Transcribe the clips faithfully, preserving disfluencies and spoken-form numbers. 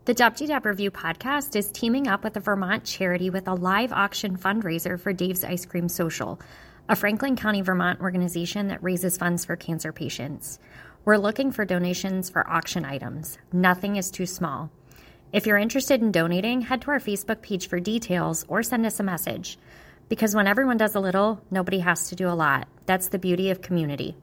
The Dub D Dub Review podcast is teaming up with a Vermont charity with a live auction fundraiser for Dave's Ice Cream Social, a Franklin County, Vermont organization that raises funds for cancer patients. We're looking for donations for auction items. Nothing is too small. If you're interested in donating, head to our Facebook page for details or send us a message. Because when everyone does a little, nobody has to do a lot. That's the beauty of community.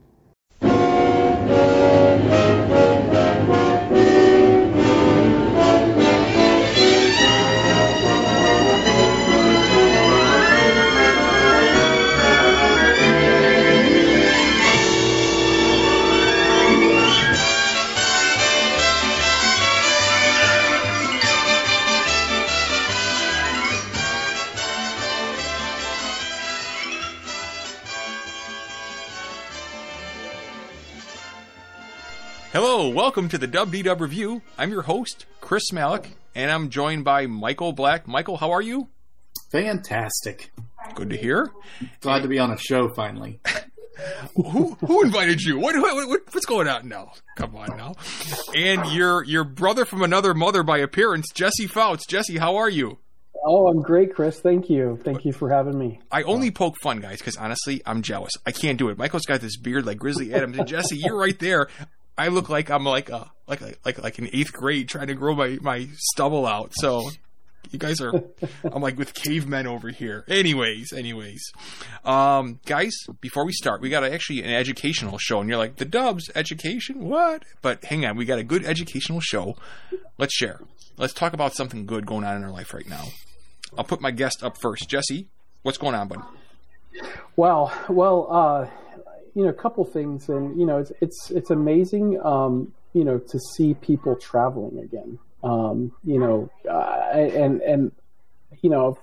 Hello, welcome to the Dub D Dub Review. I'm your host, Chris Malik, and I'm joined by Michael Black. Michael, how are you? Fantastic. Good to hear. Glad to be on a show finally. who who invited you? What, what, what what's going on now? Come on now. And your your brother from another mother by appearance, Jesse Fouts. Jesse, how are you? Oh, I'm great, Chris. Thank you. Thank you for having me. I only poke fun, guys, because honestly, I'm jealous. I can't do it. Michael's got this beard like Grizzly Adams, and Jesse, you're right there. I look like I'm like a like a, like like in eighth grade trying to grow my, my stubble out. So you guys are I'm like with cavemen over here. Anyways, anyways, um, guys, before we start, we got a, actually an educational show, and you're like, the Dubs education, what? But hang on, we got a good educational show. Let's share. Let's talk about something good going on in our life right now. I'll put my guest up first. Jesse, what's going on, bud? Well, well, uh. You know, a couple things, and you know, it's it's it's amazing, um, you know, to see people traveling again. Um, you know, uh, and and you know,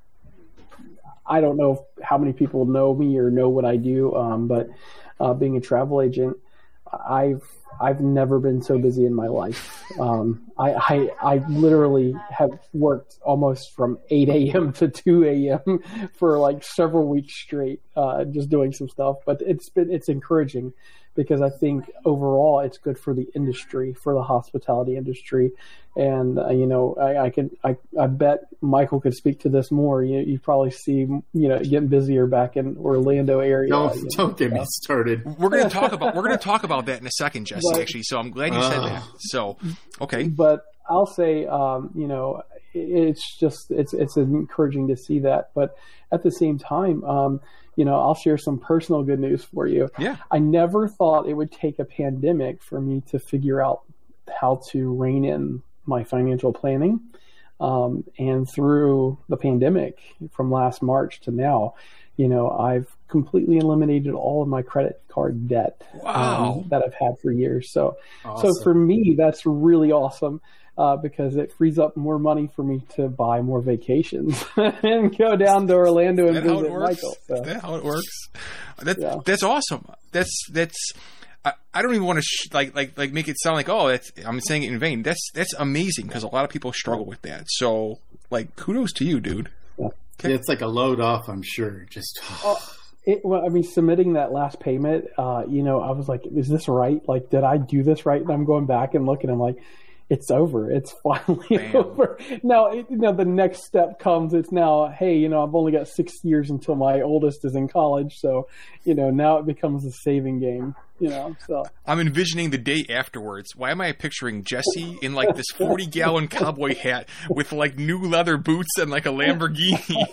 I don't know how many people know me or know what I do, um, but uh, being a travel agent, I've I've never been so busy in my life. Um, I, I I literally have worked almost from eight a.m. to two a.m. for like several weeks straight, uh, just doing some stuff. But it's been it's encouraging because I think overall it's good for the industry, for the hospitality industry. And, uh, you know, I, I can, I, I bet Michael could speak to this more. You, you probably see, you know, getting busier back in Orlando area. No, you know, don't get me started. We're going to talk about, we're going to talk about that in a second, Jesse, but, actually. So I'm glad you uh, said that. So, okay. But I'll say, um, you know, it's just, it's, it's encouraging to see that. But at the same time, um, you know, I'll share some personal good news for you. Yeah. I never thought it would take a pandemic for me to figure out how to rein in my financial planning. Um, and through the pandemic from last March to now, you know, I've completely eliminated all of my credit card debt wow. um, that I've had for years. So, awesome. so for me, that's really awesome. Uh, because it frees up more money for me to buy more vacations and go down to Orlando and visit Michael. So. Is that how it works? That, yeah. That's awesome. That's that's. I, I don't even want to sh- like like like make it sound like oh that's I'm saying it in vain. That's that's amazing because a lot of people struggle with that. So like kudos to you, dude. Yeah. Okay. It's like a load off, I'm sure. Just. Oh. It, well, I mean, submitting that last payment, uh, you know, I was like, is this right? Like, did I do this right? And I'm going back and looking, I'm like, it's over. It's finally Bam. over. Now, it, you know, the next step comes. It's now, hey, you know, I've only got six years until my oldest is in college. So, you know, now it becomes a saving game, you know, so. I'm envisioning the day afterwards. Why am I picturing Jesse in like this forty gallon cowboy hat with like new leather boots and like a Lamborghini?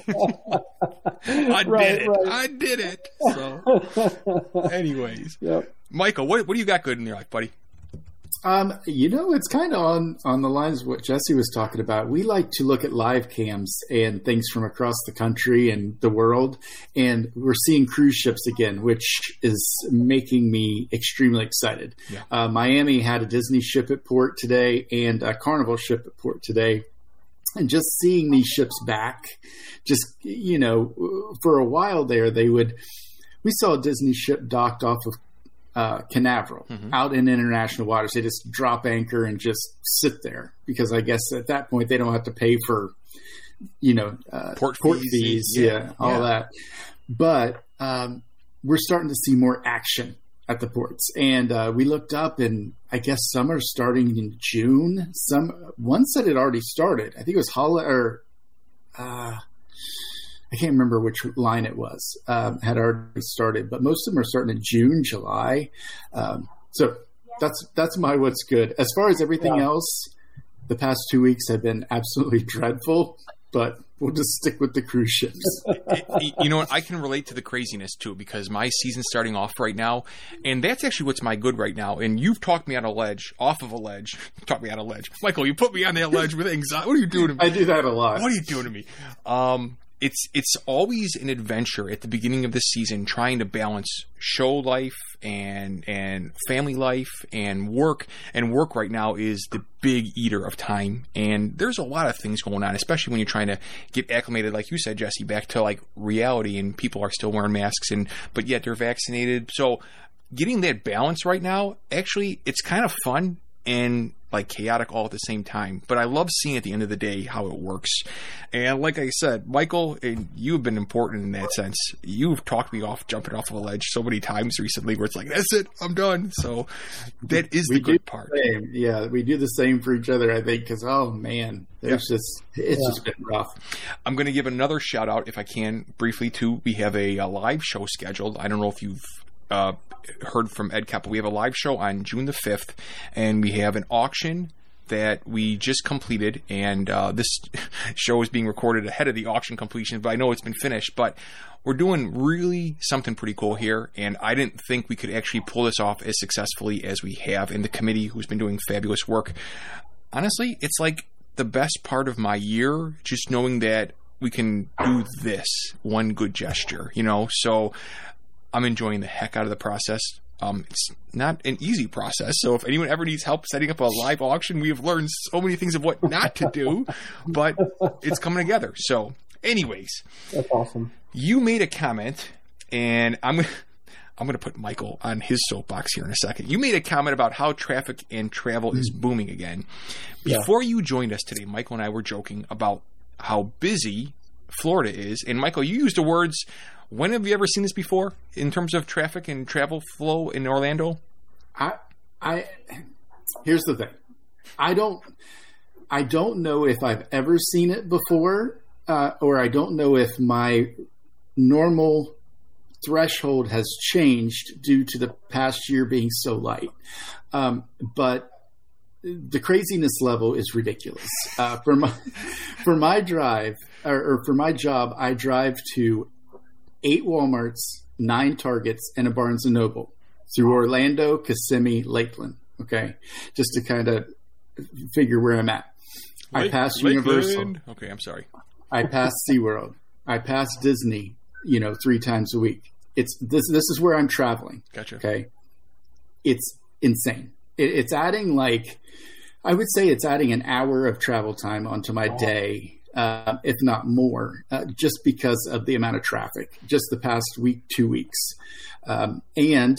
I right, did it. Right. I did it. So, anyways, yep. Michael, what what do you got good in your life, buddy? Um, you know, it's kind of on, on the lines of what Jesse was talking about. We like to look at live cams and things from across the country and the world. And we're seeing cruise ships again, which is making me extremely excited. Yeah. Uh, Miami had a Disney ship at port today and a Carnival ship at port today. And just seeing these ships back, just, you know, for a while there, they would, we saw a Disney ship docked off of Uh, Canaveral mm-hmm. out in international waters. They just drop anchor and just sit there because I guess at that point they don't have to pay for, you know, uh, port, port fees, fees, yeah, yeah all yeah. that. But um, we're starting to see more action at the ports. And uh, we looked up, and I guess some are starting in June. Some one said it already started. I think it was Holla or uh, I can't remember which line it was. Um, had already started, but most of them are starting in June, July. Um, so that's that's my what's good. As far as everything yeah. else, the past two weeks have been absolutely dreadful. But we'll just stick with the cruise ships. You know what? I can relate to the craziness, too, because my season's starting off right now. And that's actually what's my good right now. And you've talked me on a ledge, off of a ledge. Talked me on a ledge. Michael, you put me on that ledge with anxiety. What are you doing to me? I do that a lot. What are you doing to me? Um, it's it's always an adventure at the beginning of the season, trying to balance show life and and family life and work. And work right now is the big eater of time. And there's a lot of things going on, especially when you're trying to get acclimated, like you said, Jesse, back to like reality, and people are still wearing masks, and but yet they're vaccinated. So getting that balance right now, actually, it's kind of fun and like chaotic all at the same time. But I love seeing at the end of the day how it works. And like I said, Michael, and you have been important in that sense. You've talked me off jumping off of a ledge so many times recently where it's like, that's it, I'm done. So that is the good part. The yeah, we do the same for each other, I think, because, oh, man, there's yeah. just it's yeah. just been rough. I'm going to give another shout out, if I can, briefly, too. We have a, a live show scheduled. I don't know if you've Uh, heard from Ed Cap, but we have a live show on June the fifth, and we have an auction that we just completed, and uh, this show is being recorded ahead of the auction completion, but I know it's been finished. But we're doing really something pretty cool here, and I didn't think we could actually pull this off as successfully as we have in the committee, who's been doing fabulous work. Honestly, it's like the best part of my year, just knowing that we can do this one good gesture, you know. So I'm enjoying the heck out of the process. Um, it's not an easy process, so if anyone ever needs help setting up a live auction, we have learned so many things of what not to do, but it's coming together. So anyways, that's awesome. You made a comment, and I'm going to I'm going to put Michael on his soapbox here in a second. You made a comment about how traffic and travel is booming again. Before yeah. you joined us today, Michael and I were joking about how busy Florida is, and Michael, you used the words, when have you ever seen this before in terms of traffic and travel flow in Orlando? I, I, here's the thing. I don't, I don't know if I've ever seen it before, uh, or I don't know if my normal threshold has changed due to the past year being so light. Um, but the craziness level is ridiculous. Uh, for my, for my drive or, or for my job, I drive to eight Walmarts, nine Targets, and a Barnes and Noble through Orlando, Kissimmee, Lakeland. Okay. Just to kind of figure where I'm at. Lake, I pass Lakeland. Universal. Okay. I'm sorry. I pass SeaWorld. I pass Disney, you know, three times a week. It's this, this is where I'm traveling. Gotcha. Okay. It's insane. It, it's adding like, I would say it's adding an hour of travel time onto my day. Uh, if not more, uh, just because of the amount of traffic, just the past week, two weeks. Um, and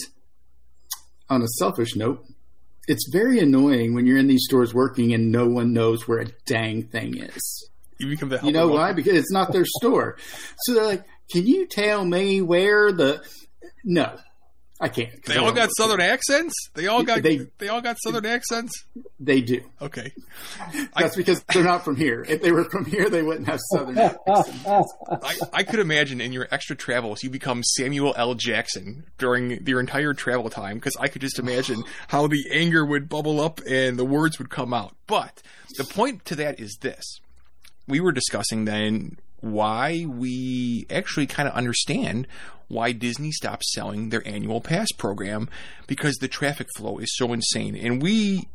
on a selfish note, it's very annoying when you're in these stores working and no one knows where a dang thing is. You become the You know why? Because it's not their store. So they're like, can you tell me where the... No, I can't. They all got Southern accents? They all got they, they all got Southern accents? They do. Okay. That's I, because they're not from here. If they were from here, they wouldn't have Southern accents. I, I could imagine in your extra travels, you become Samuel L. Jackson during your entire travel time, because I could just imagine how the anger would bubble up and the words would come out. But the point to that is this. We were discussing then why we actually kind of understand why Disney stopped selling their annual pass program, because the traffic flow is so insane. And we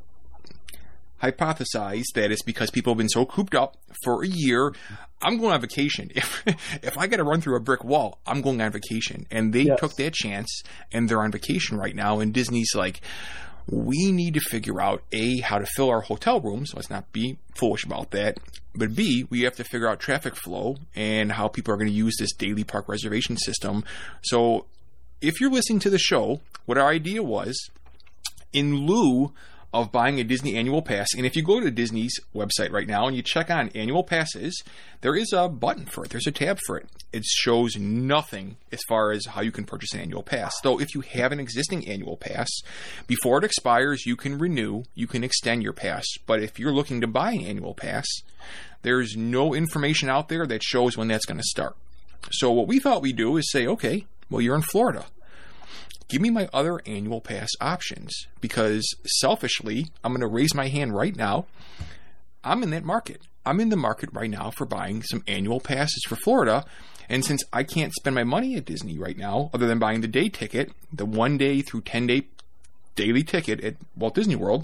hypothesize that it's because people have been so cooped up for a year. I'm going on vacation. If if I got to run through a brick wall, I'm going on vacation. And they yes. took that chance, and they're on vacation right now. And Disney's like, we need to figure out, A, how to fill our hotel rooms. Let's not be foolish about that. But B, we have to figure out traffic flow and how people are going to use this daily park reservation system. So if you're listening to the show, what our idea was, in lieu of buying a Disney annual pass. And if you go to Disney's website right now and you check on annual passes, there is a button for it. There's a tab for it. It shows nothing as far as how you can purchase an annual pass. Though if you have an existing annual pass, before it expires, you can renew, you can extend your pass. But if you're looking to buy an annual pass, there's no information out there that shows when that's going to start. So what we thought we'd do is say, okay, well, you're in Florida. Give me my other annual pass options, because selfishly, I'm going to raise my hand right now. I'm in that market. I'm in the market right now for buying some annual passes for Florida. And since I can't spend my money at Disney right now, other than buying the day ticket, the one day through ten day daily ticket at Walt Disney World,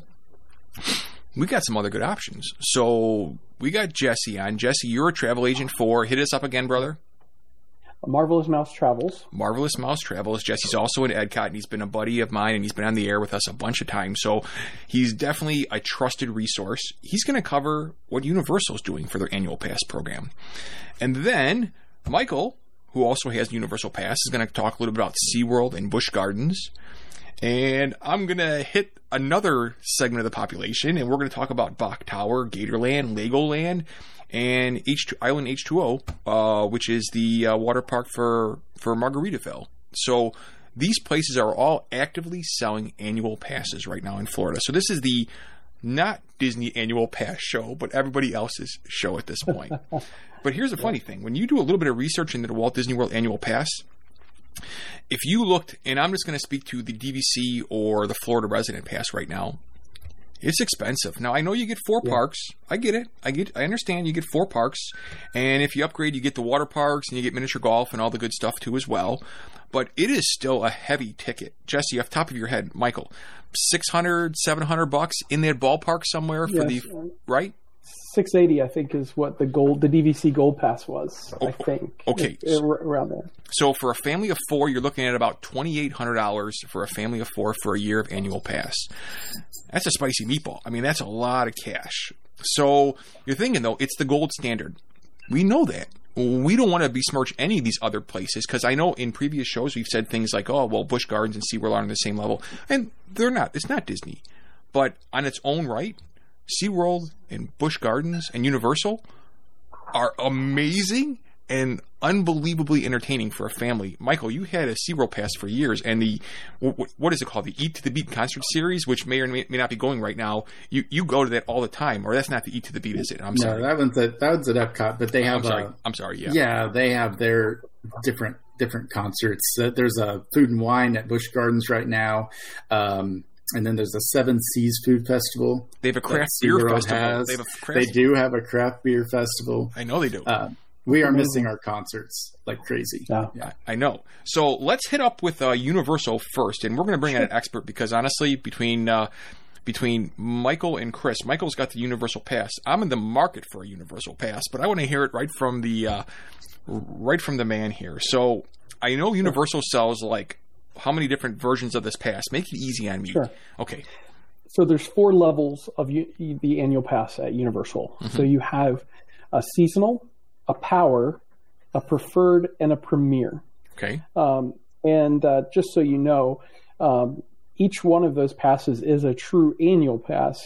we got some other good options. So we got Jesse on. Jesse, you're a travel agent for, hit us up again, brother. Marvelous Mouse Travels. Marvelous Mouse Travels. Jesse's also in Edcott, and he's been a buddy of mine, and he's been on the air with us a bunch of times. So he's definitely a trusted resource. He's going to cover what Universal's doing for their annual pass program. And then Michael, who also has Universal Pass, is going to talk a little bit about SeaWorld and Busch Gardens. And I'm going to hit another segment of the population, and we're going to talk about Bach Tower, Gatorland, Legoland, and H two, Island H two O, uh, which is the uh, water park for, for Margaritaville. So these places are all actively selling annual passes right now in Florida. So this is the not Disney annual pass show, but everybody else's show at this point. But here's the funny thing. When you do a little bit of research into the Walt Disney World annual pass, if you looked, and I'm just going to speak to the D V C or the Florida resident pass right now, it's expensive. Now, I know you get four yeah. parks. I get it. I get. I understand you get four parks. And if you upgrade, you get the water parks and you get miniature golf and all the good stuff too as well. But it is still a heavy ticket. Jesse, off the top of your head, Michael, six hundred, seven hundred bucks in that ballpark somewhere for yes. the, right? six eighty, I think, is what the gold, the D V C Gold Pass was. Oh, I think. Okay, it, it, around there. So for a family of four, you're looking at about twenty-eight hundred dollars for a family of four for a year of annual pass. That's a spicy meatball. I mean, that's a lot of cash. So you're thinking though, it's the gold standard. We know that. We don't want to besmirch any of these other places, because I know in previous shows we've said things like, oh, well, Busch Gardens and SeaWorld aren't on the same level, and they're not. It's not Disney, but on its own right, SeaWorld and Busch Gardens and Universal are amazing and unbelievably entertaining for a family. Michael, you had a SeaWorld pass for years, and the, what is it called? The Eat to the Beat concert series, which may or may not be going right now. You you go to that all the time, or that's not the Eat to the Beat, is it? I'm sorry. No, that one's at, that one's at Epcot, but they have I'm sorry. A, I'm sorry, yeah. Yeah, they have their different, different concerts. There's a Food and Wine at Busch Gardens right now. Um, And then there's a Seven Seas Food Festival. They have a craft beer festival. They, have a craft they do have a craft beer festival. I know they do. Uh, we are missing our concerts like crazy. Yeah. yeah, I know. So let's hit up with uh, Universal first, and we're going to bring sure. in an expert, because honestly, between uh, between Michael and Chris, Michael's got the Universal Pass. I'm in the market for a Universal Pass, but I want to hear it right from the uh, right from the man here. So I know Universal sells like. How many different versions of this pass? Make it easy on me. Sure. Okay. So there's four levels of u- the annual pass at Universal. Mm-hmm. So you have a seasonal, a power, a preferred, and a premier. Okay. Um, and uh, just so you know, um, each one of those passes is a true annual pass.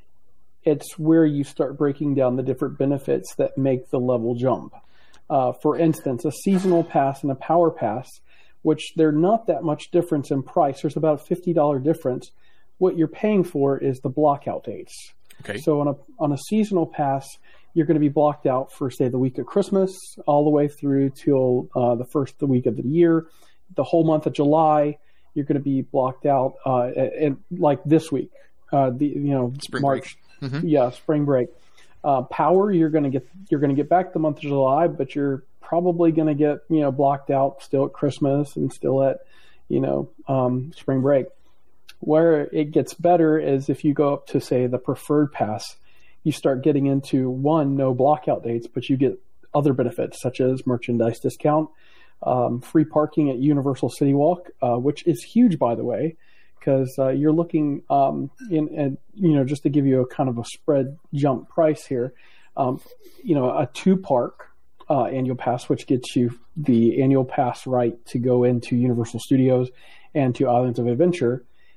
It's where you start breaking down the different benefits that make the level jump. Uh, for instance, a seasonal pass and a power pass, which they're not that much difference in price. There's about a fifty dollars difference. What you're paying for is the blockout dates. Okay. So on a on a seasonal pass, you're going to be blocked out for, say, the week of Christmas all the way through till uh, the first the week of the year. The whole month of July, you're going to be blocked out. Uh, and like this week, uh, the you know spring March, break. Mm-hmm. yeah, spring break. Uh, power, you're going to get you're going to get back the month of July, but you're probably going to get, you know, blocked out still at Christmas and still at, you know, um, spring break. Where it gets better is if you go up to, say, the preferred pass, you start getting into, one, no blockout dates, but you get other benefits such as merchandise discount, um, free parking at Universal City Walk, uh, which is huge, by the way, because uh, you're looking um, in, in, you know, just to give you a kind of a spread jump price here, um, you know, a two park Uh, annual pass, which gets you the annual pass right to go into Universal Studios and to Islands of Adventure.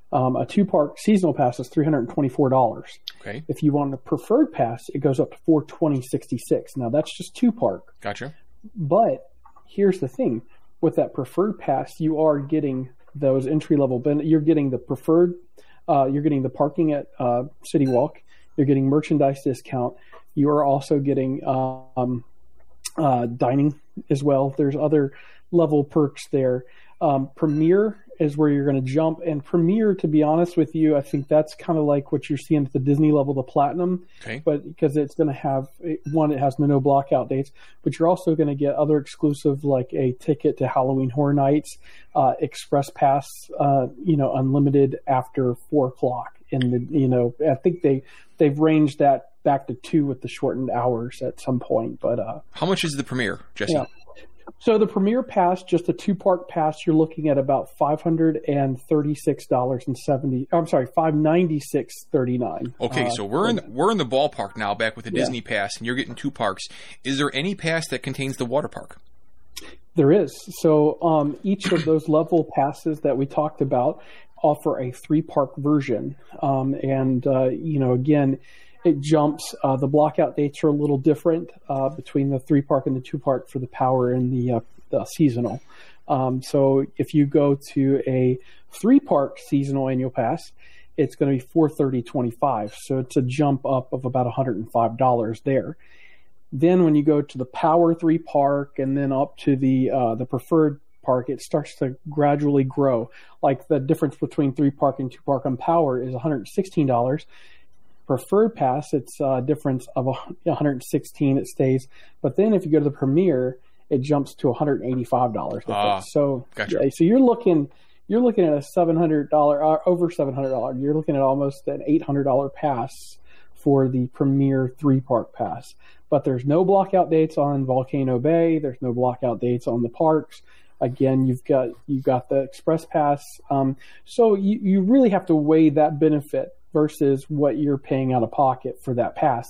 Um, a two-park seasonal pass is three hundred twenty-four dollars. Okay. If you want a preferred pass, it goes up to four hundred twenty dollars and sixty-six cents. Now, that's just two-park. Gotcha. But here's the thing. With that preferred pass, you are getting those entry-level benefits. You're getting the preferred, uh, you're getting the parking at uh, City Walk. You're getting merchandise discount. You are also getting um, uh, dining as well. There's other level perks there. Um, Premier is where you're going to jump. And Premier, to be honest with you, I think that's kind of like what you're seeing at the Disney level, the Platinum. Okay. But because it's going to have, one, it has no blockout dates, but you're also going to get other exclusive, like a ticket to Halloween Horror Nights, uh, Express Pass, uh, you know, unlimited after four o'clock. In the, you know, I think they, they've ranged that back to two with the shortened hours at some point. But uh, how much is the Premier, Jesse? Yeah. So the Premier Pass, just a two-park pass, you're looking at about five hundred thirty-six dollars and seventy. I'm sorry, five hundred ninety-six dollars and thirty-nine cents. Okay, uh, so we're in the, we're in the ballpark now, back with the yeah. Disney Pass, and you're getting two parks. Is there any pass that contains the water park? There is. So um, each of those level passes that we talked about offer a three-park version, um, and uh, you know, again. It jumps. Uh, the blockout dates are a little different uh, between the three park and the two park for the power and the, uh, the seasonal. Um, so if you go to a three park seasonal annual pass, it's going to be four hundred thirty dollars and twenty-five cents. So it's a jump up of about one hundred five dollars there. Then when you go to the power three park and then up to the uh, the preferred park, it starts to gradually grow. Like the difference between three park and two park on power is one hundred sixteen dollars. Preferred pass, it's a difference of one hundred sixteen dollars. It stays, but then if you go to the Premier, it jumps to one hundred eighty-five dollars. Ah, so, gotcha. yeah, so you're looking, you're looking at a seven hundred dollars, uh, over seven hundred dollars. You're looking at almost an eight hundred dollars pass for the Premier three park pass. But there's no blockout dates on Volcano Bay. There's no blockout dates on the parks. Again, you've got you've got the Express Pass. Um, so you, you really have to weigh that benefit versus what you're paying out of pocket for that pass.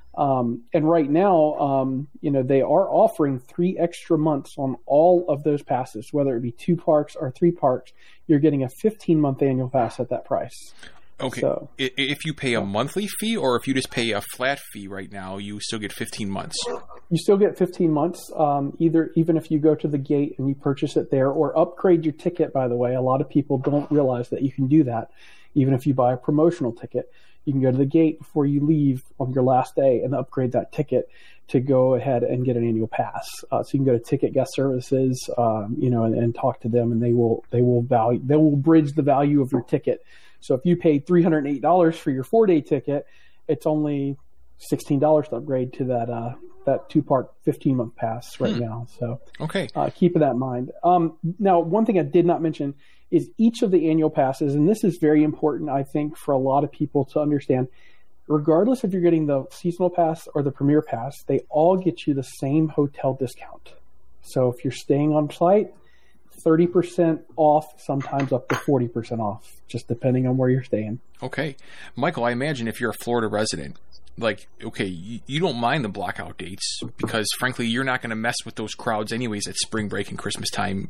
Um, and right now, um, you know, they are offering three extra months on all of those passes, whether it be two parks or three parks. You're getting a fifteen month annual pass at that price. Okay. So, if you pay a monthly fee or if you just pay a flat fee right now, you still get fifteen months. You still get fifteen months, um, either even if you go to the gate and you purchase it there or upgrade your ticket, by the way. A lot of people don't realize that you can do that. Even if you buy a promotional ticket, you can go to the gate before you leave on your last day and upgrade that ticket to go ahead and get an annual pass. Uh, so you can go to Ticket Guest Services, um, you know, and, and talk to them, and they will they will value they will bridge the value of your ticket. So if you paid three hundred eight dollars for your four day ticket, it's only sixteen dollars to upgrade to that uh, that two part fifteen month pass right hmm. now. So okay, uh, keep that in mind. Um, now, one thing I did not mention is each of the annual passes, and this is very important, I think, for a lot of people to understand, regardless if you're getting the seasonal pass or the Premier Pass, they all get you the same hotel discount. So if you're staying on site, thirty percent off, sometimes up to forty percent off, just depending on where you're staying. Okay. Michael, I imagine if you're a Florida resident, like, okay, you, you don't mind the blackout dates because, frankly, you're not going to mess with those crowds anyways at spring break and Christmas time.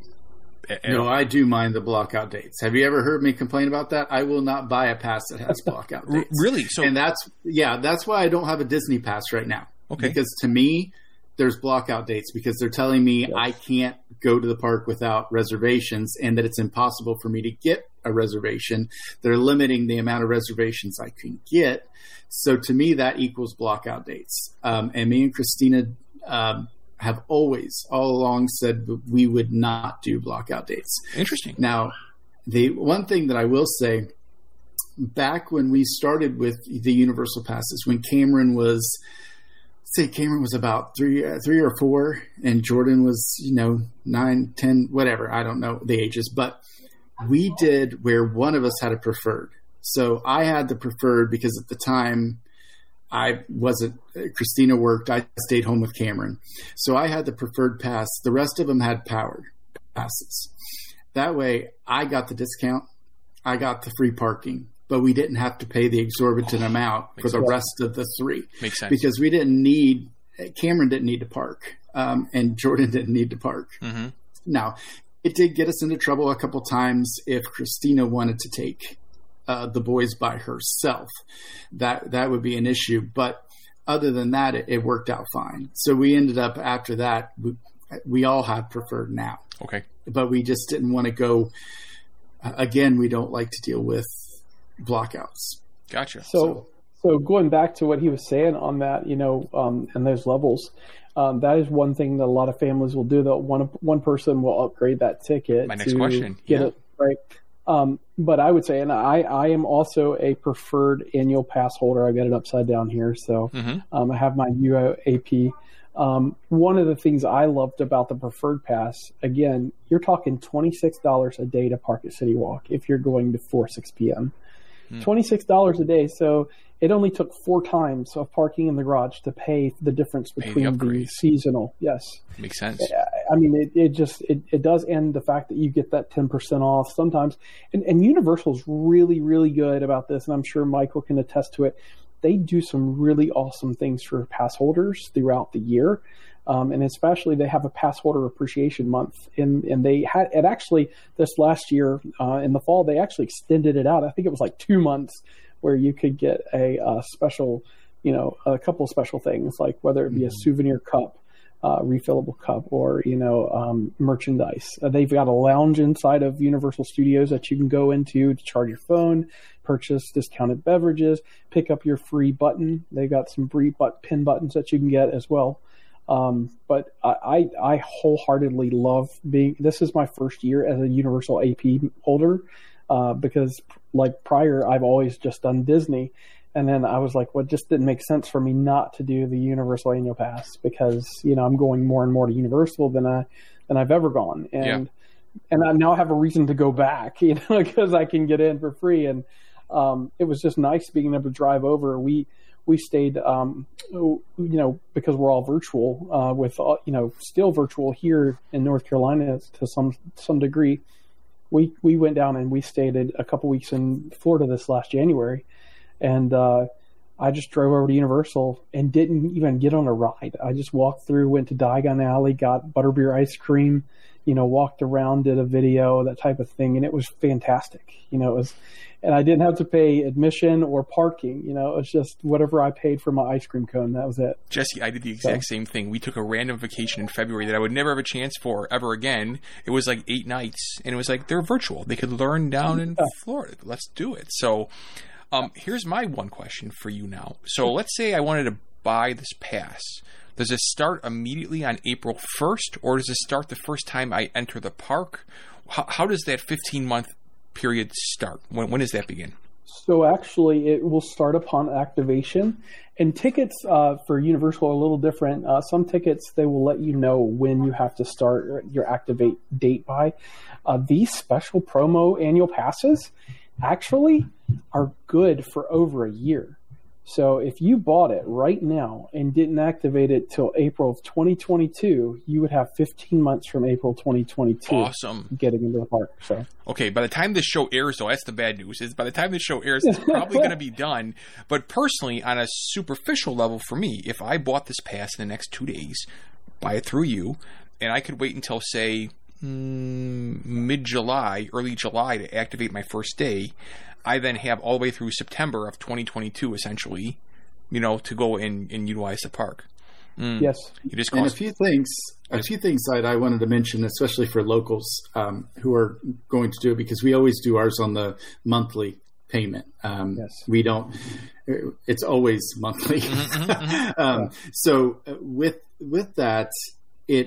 No, I do mind the blockout dates. Have you ever heard me complain about that? I will not buy a pass that has blockout dates. Really? So, and that's yeah, that's why I don't have a Disney pass right now. Okay. Because to me, there's blockout dates because they're telling me yes. I can't go to the park without reservations and that it's impossible for me to get a reservation. They're limiting the amount of reservations I can get. So to me, that equals blockout dates. Um, and me and Christina um, have always, all along, said we would not do blockout dates. Interesting. Now, the one thing that I will say, back when we started with the Universal Passes, when Cameron was, say Cameron was about three, uh, three or four, and Jordan was, you know, nine, ten, whatever. I don't know the ages, but we did where one of us had a preferred. So I had the preferred because at the time I wasn't, Christina worked, I stayed home with Cameron. So I had the preferred pass. The rest of them had powered passes. That way I got the discount. I got the free parking, but we didn't have to pay the exorbitant oh, amount for the sense. rest of the three. Makes sense. Because we didn't need, Cameron didn't need to park, um, and Jordan didn't need to park. Mm-hmm. Now, it did get us into trouble a couple times if Christina wanted to take uh, the boys by herself, that that would be an issue. But other than that, it, it worked out fine. So we ended up after that, we, we all have preferred now. Okay. But we just didn't want to go. Uh, again, we don't like to deal with blockouts. Gotcha. So, so, so going back to what he was saying on that, you know, um, and those levels, um, that is one thing that a lot of families will do. That one one person will upgrade that ticket. My next to question. Get yeah. it right. Um, but I would say, and I, I am also a preferred annual pass holder. I got it upside down here, so mm-hmm. um, I have my U A P. Um, one of the things I loved about the preferred pass, again, you're talking twenty-six dollars a day to park at City Walk if you're going before six p.m. Mm. twenty-six dollars a day. So it only took four times of parking in the garage to pay the difference between the, the seasonal. Yes. Makes sense. I mean, it, it just, it, it does end the fact that you get that ten percent off sometimes. And, and Universal's really, really good about this. And I'm sure Michael can attest to it. They do some really awesome things for pass holders throughout the year. Um, and especially they have a pass holder appreciation month. And, and they had it actually this last year uh, in the fall, they actually extended it out. I think it was like two months where you could get a, a special, you know, a couple of special things, like whether it be a souvenir cup, uh, refillable cup, or, you know, um, merchandise. Uh, they've got a lounge inside of Universal Studios that you can go into to charge your phone, purchase discounted beverages, pick up your free button. They got some free but pin buttons that you can get as well. Um, but I, I, I wholeheartedly love being, this is my first year as a Universal A P holder, uh, because like prior, I've always just done Disney. And then I was like, well, it just didn't make sense for me not to do the Universal Annual Pass because, you know, I'm going more and more to Universal than I, than I've ever gone. And, yeah. and I now have a reason to go back, you know, because I can get in for free. And, um, it was just nice being able to drive over. We, we stayed, um, you know, because we're all virtual, uh, with, uh, you know, still virtual here in North Carolina to some, some degree. We, we went down and we stayed a couple weeks in Florida this last January. And, uh, I just drove over to Universal and didn't even get on a ride. I just walked through, went to Diagon Alley, got butterbeer ice cream, you know, walked around, did a video, that type of thing. And it was fantastic. You know, it was, and I didn't have to pay admission or parking. You know, it was just whatever I paid for my ice cream cone. That was it. Jesse, I did the exact so. same thing. We took a random vacation in February that I would never have a chance for ever again. It was like eight nights, and it was like, they're virtual. They could learn down in yeah. Florida. Let's do it. So um, here's my one question for you now. So let's say I wanted to buy this pass. Does it start immediately on April first, or does it start the first time I enter the park? How, how does that fifteen-month period start? When, when does that begin? So actually, it will start upon activation. And tickets uh, for Universal are a little different. Uh, some tickets, they will let you know when you have to start your activate date by. Uh, these special promo annual passes actually are good for over a year. So if you bought it right now and didn't activate it till April of twenty twenty-two, you would have fifteen months from April twenty twenty-two. Awesome. Getting into the park. So okay, by the time this show airs, though, that's the bad news. Is by the time this show airs, it's probably going to be done. But personally, on a superficial level, for me, if I bought this pass in the next two days, buy it through you, and I could wait until say mm, mid-July, early July to activate my first day. I then have all the way through September of twenty twenty-two, essentially, you know, to go and, and utilize the park. Mm. Yes. You just and a few things, a few things that I wanted to mention, especially for locals um, who are going to do it, because we always do ours on the monthly payment. Um, yes. We don't, it's always monthly. Mm-hmm, mm-hmm. um, yeah. So with, with that, it,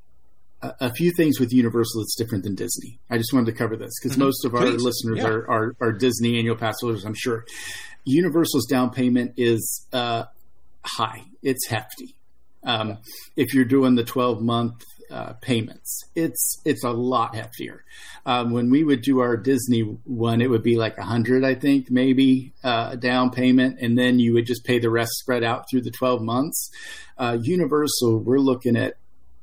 a few things with Universal that's different than Disney. I just wanted to cover this because mm-hmm. most of our Please. listeners yeah. are, are, are Disney annual pass holders, I'm sure. Universal's down payment is uh, high. It's hefty. Um, yeah. If you're doing the twelve-month uh, payments, it's it's a lot heftier. Um, when we would do our Disney one, it would be like one hundred, I think, maybe uh, down payment, and then you would just pay the rest spread out through the twelve months. Uh, Universal, we're looking at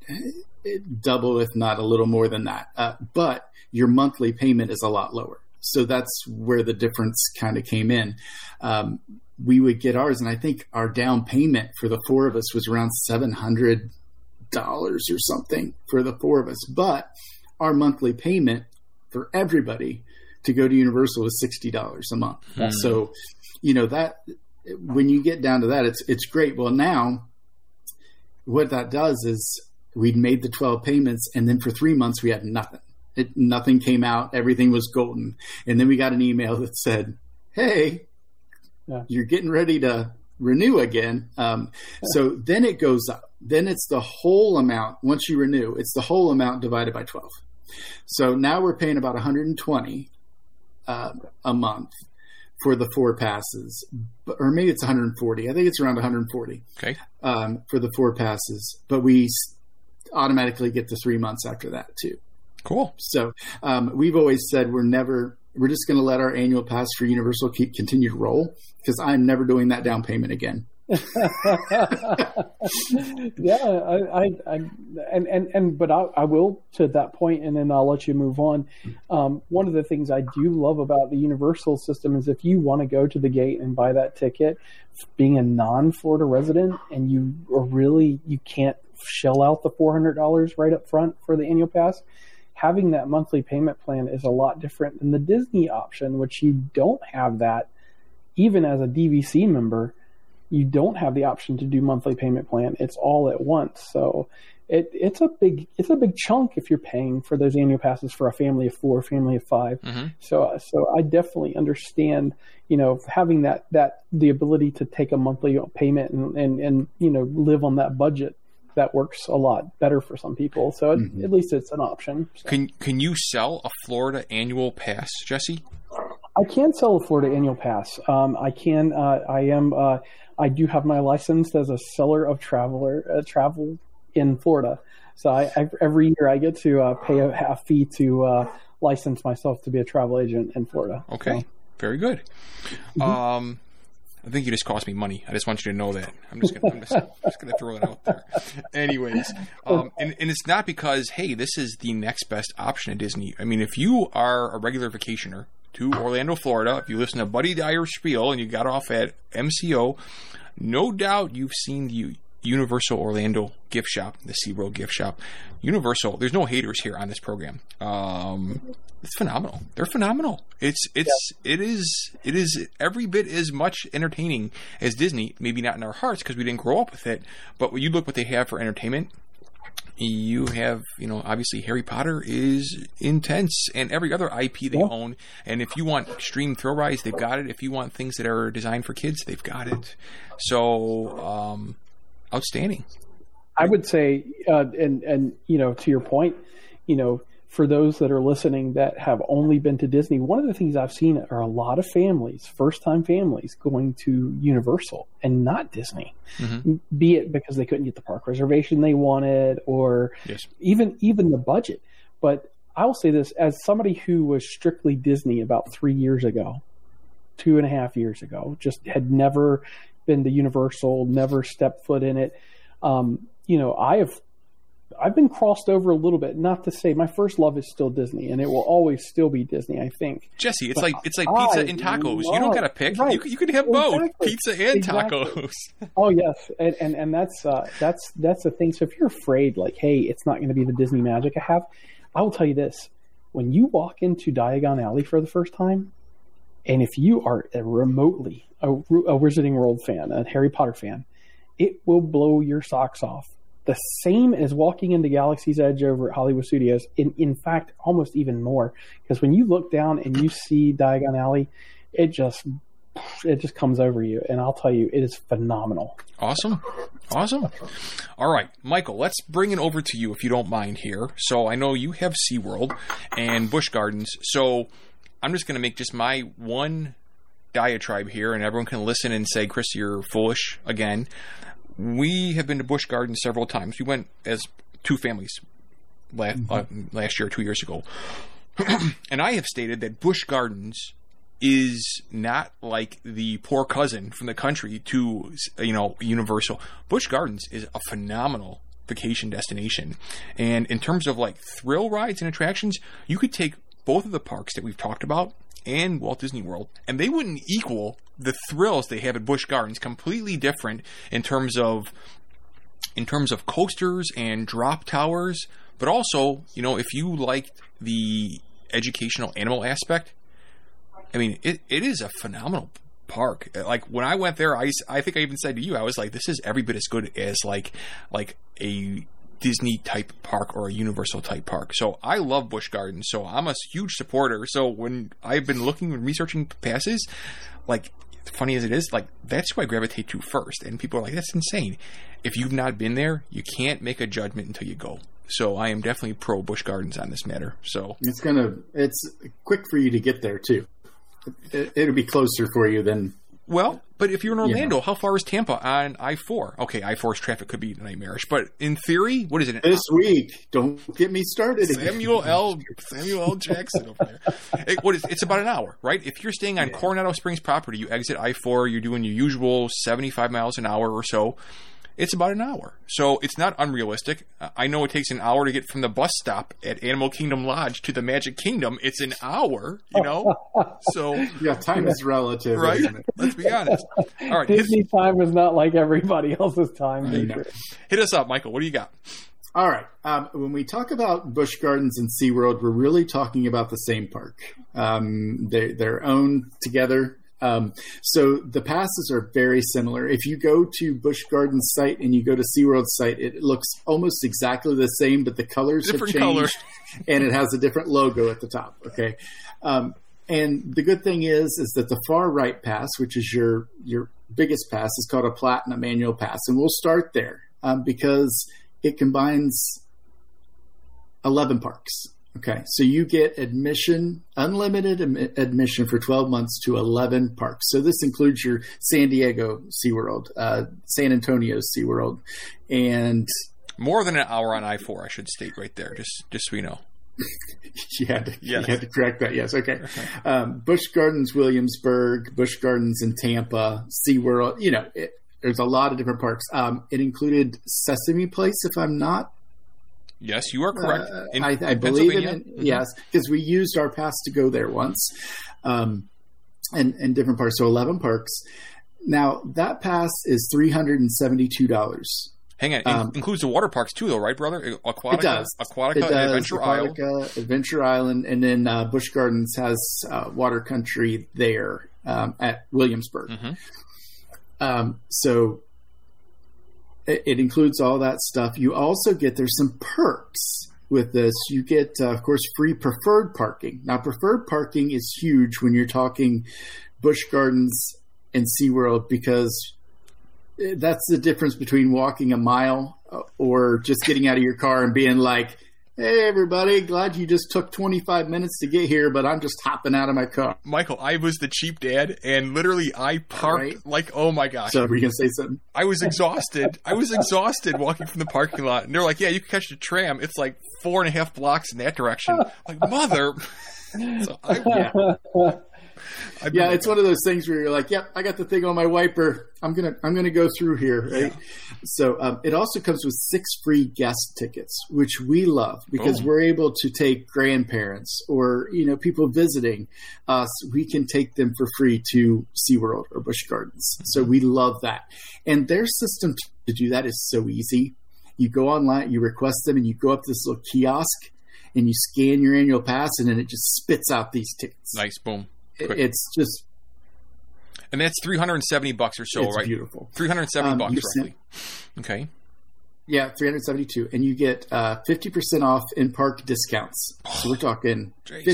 double, if not a little more than that. Uh, but your monthly payment is a lot lower. So that's where the difference kind of came in. Um, we would get ours, and I think our down payment for the four of us was around seven hundred dollars or something for the four of us. But our monthly payment for everybody to go to Universal is sixty dollars a month. Mm. So, you know, that when you get down to that, it's it's great. Well, now what that does is we'd made the twelve payments, and then for three months we had nothing. It, nothing came out. Everything was golden. And then we got an email that said, hey, yeah. you're getting ready to renew again. Um, yeah. So then it goes up. Then it's the whole amount. Once you renew, it's the whole amount divided by twelve. So now we're paying about one hundred twenty uh, a month for the four passes, or maybe it's one hundred forty. I think it's around one hundred forty. Okay. Um, for the four passes, but we automatically get the three months after that too. Cool. So um, we've always said we're never, we're just going to let our annual pass for Universal keep continue to roll, because I'm never doing that down payment again. yeah, I, I, I, and, and, and, but I, I will to that point, and then I'll let you move on. Um, one of the things I do love about the Universal system is if you want to go to the gate and buy that ticket, being a non-Florida resident, and you are really, you can't shell out the four hundred dollars right up front for the annual pass, having that monthly payment plan is a lot different than the Disney option, which you don't have that even as a D V C member. You don't have the option to do monthly payment plan. It's all at once. So it, it's a big, it's a big chunk if you're paying for those annual passes for a family of four, family of five. Mm-hmm. So, so I definitely understand, you know, having that, that the ability to take a monthly payment and, and, and, you know, live on that budget. That works a lot better for some people. So it, mm-hmm. at least it's an option. So. Can, can you sell a Florida annual pass, Jesse? I can sell a Florida annual pass. Um, I can, uh, I am, uh, I do have my license as a seller of traveler uh, travel in Florida. So I, I, every year I get to uh, pay a half fee to uh, license myself to be a travel agent in Florida. Okay, so. Very good. Mm-hmm. Um, I think you just cost me money. I just want you to know that. I'm just gonna, I'm just, just gonna throw it out there. Anyways, um, and, and it's not because, hey, this is the next best option at Disney. I mean, if you are a regular vacationer to Orlando, Florida, if you listen to Buddy Dyer's spiel and you got off at M C O, no doubt you've seen the Universal Orlando gift shop, the SeaWorld gift shop. Universal, there's no haters here on this program. Um, it's phenomenal. They're phenomenal. It's it's yeah. it is it is every bit as much entertaining as Disney. Maybe not in our hearts because we didn't grow up with it, but when you look what they have for entertainment, you have, you know, obviously Harry Potter is intense, and every other I P they yeah. own. And if you want extreme thrill rides, they've got it. If you want things that are designed for kids, they've got it. So, um, outstanding. I would say, uh, and and you know, to your point, you know, for those that are listening that have only been to Disney, one of the things I've seen are a lot of families, first-time families, going to Universal and not Disney, mm-hmm. be it because they couldn't get the park reservation they wanted, or yes. even even the budget. But I will say this, as somebody who was strictly Disney about three years ago, two and a half years ago, just had never been to Universal, never stepped foot in it. Um, you know, I have I've been crossed over a little bit. Not to say my first love is still Disney, and it will always still be Disney, I think. Jesse, it's but like it's like pizza I and tacos. Love, you don't got to pick. Right. You, you can have exactly. both, pizza and exactly. tacos. Oh yes, and and, and that's uh, that's that's the thing. So if you're afraid, like, hey, it's not going to be the Disney magic I have, I will tell you this: when you walk into Diagon Alley for the first time, and if you are a remotely a, a Wizarding World fan, a Harry Potter fan, it will blow your socks off. The same as walking into Galaxy's Edge over at Hollywood Studios. In in fact, almost even more, because when you look down and you see Diagon Alley, it just it just comes over you, and I'll tell you, it is phenomenal. Awesome, awesome. All right, Michael, let's bring it over to you if you don't mind here. So I know you have SeaWorld and Busch Gardens, so I'm just going to make just my one diatribe here, and everyone can listen and say, Chris, you're foolish again. We have been to Busch Gardens several times. We went as two families last, mm-hmm. uh, last year or two years ago. And I have stated that Busch Gardens is not like the poor cousin from the country to, you know, Universal. Busch Gardens is a phenomenal vacation destination. And in terms of like thrill rides and attractions, you could take both of the parks that we've talked about and Walt Disney World, and they wouldn't equal the thrills they have at Busch Gardens. Completely different in terms of in terms of coasters and drop towers, but also, you know, if you liked the educational animal aspect, I mean, it, it is a phenomenal park. Like when I went there, I, I think I even said to you, I was like, this is every bit as good as like like a Disney type park or a Universal type park. So I love Busch Gardens. So I'm a huge supporter. So when I've been looking and researching passes, like funny as it is, like that's who I gravitate to first. And people are like, that's insane. If you've not been there, you can't make a judgment until you go. So I am definitely pro Busch Gardens on this matter. So it's gonna it's quick for you to get there too. It, it'll be closer for you than. Well, but if you're in Orlando, Yeah. how far is Tampa on I four? Okay, I four's traffic could be nightmarish, but in theory, what is it? This week, don't get me started. Samuel L. Samuel L. Jackson over there. It, what is? It's about an hour, right? If you're staying on Yeah. Coronado Springs property, you exit I four, you're doing your usual seventy-five miles an hour or so. It's about an hour. So it's not unrealistic. Uh, I know it takes an hour to get from the bus stop at Animal Kingdom Lodge to the Magic Kingdom. It's an hour, you know? So, Yeah, time is relative, right? isn't it? Let's be honest. All right. Hit, Disney time is not like everybody else's time. I know. hit us up, Michael. What do you got? All right. Um, when we talk about Busch Gardens and SeaWorld, we're really talking about the same park. Um, they're, they're owned together. Um, so the passes are very similar. If you go to Busch Gardens site and you go to SeaWorld site, it looks almost exactly the same, but the colors Different have changed color. and it has a different logo at the top. Okay. Um, and the good thing is, is that the far right pass, which is your, your biggest pass, is called a Platinum Annual Pass. And we'll start there, um, because it combines eleven parks. Okay, so you get admission, unlimited am- admission for twelve months to eleven parks. So this includes your San Diego SeaWorld, uh, San Antonio SeaWorld, and More than an hour on I four, I should state right there, just just so you know. you had to, Yes. you had to correct that. Yes, okay. Um, Busch Gardens, Williamsburg, Busch Gardens in Tampa, SeaWorld. You know, it, there's a lot of different parks. Um, it included Sesame Place, if I'm not Yes, you are correct. Uh, In I, I believe it. Pennsylvania? In, Mhm. Yes, because we used our pass to go there once, um, and and different parks. So eleven parks. Now that pass is three hundred and seventy-two dollars. Hang on. It Um, includes the water parks too, though, right, brother? Aquatica, It does. Aquatica, It does. Adventure Isle. Aquatica, Adventure Island, and then uh, Busch Gardens has uh, Water Country there um, at Williamsburg. Mhm. Um, so it, it includes all that stuff. You also get there's some perks with this. You get, uh, of course, free preferred parking. Now, preferred parking is huge when you're talking Busch Gardens and SeaWorld, because that's the difference between walking a mile or just getting out of your car and being like, hey, everybody, glad you just took twenty-five minutes to get here, but I'm just hopping out of my car. Michael, I was the cheap dad, and literally I parked Right. like, oh my gosh. So, were you going to say something? I was exhausted. I was exhausted walking from the parking lot. And they're like, yeah, you can catch the tram. It's like four and a half blocks in that direction. Like, mother. So I, Yeah. I've been Yeah, like it's one of those things where you're like, "Yep, I got the thing on my wiper. I'm gonna, I'm gonna go through here." Right. So um, it also comes with six free guest tickets, which we love because Oh. we're able to take grandparents or you know people visiting us. We can take them for free to SeaWorld or Busch Gardens. So we love that, and their system to do that is so easy. You go online, you request them, and you go up to this little kiosk, and you scan your annual pass, and then it just spits out these tickets. nice, boom. It- Quick. It's just And that's three hundred seventy bucks or so, it's right? beautiful. three hundred seventy Um, bucks you roughly. Okay. Yeah, three hundred seventy-two, and you get uh, fifty percent off in park discounts. So we're talking Jeez.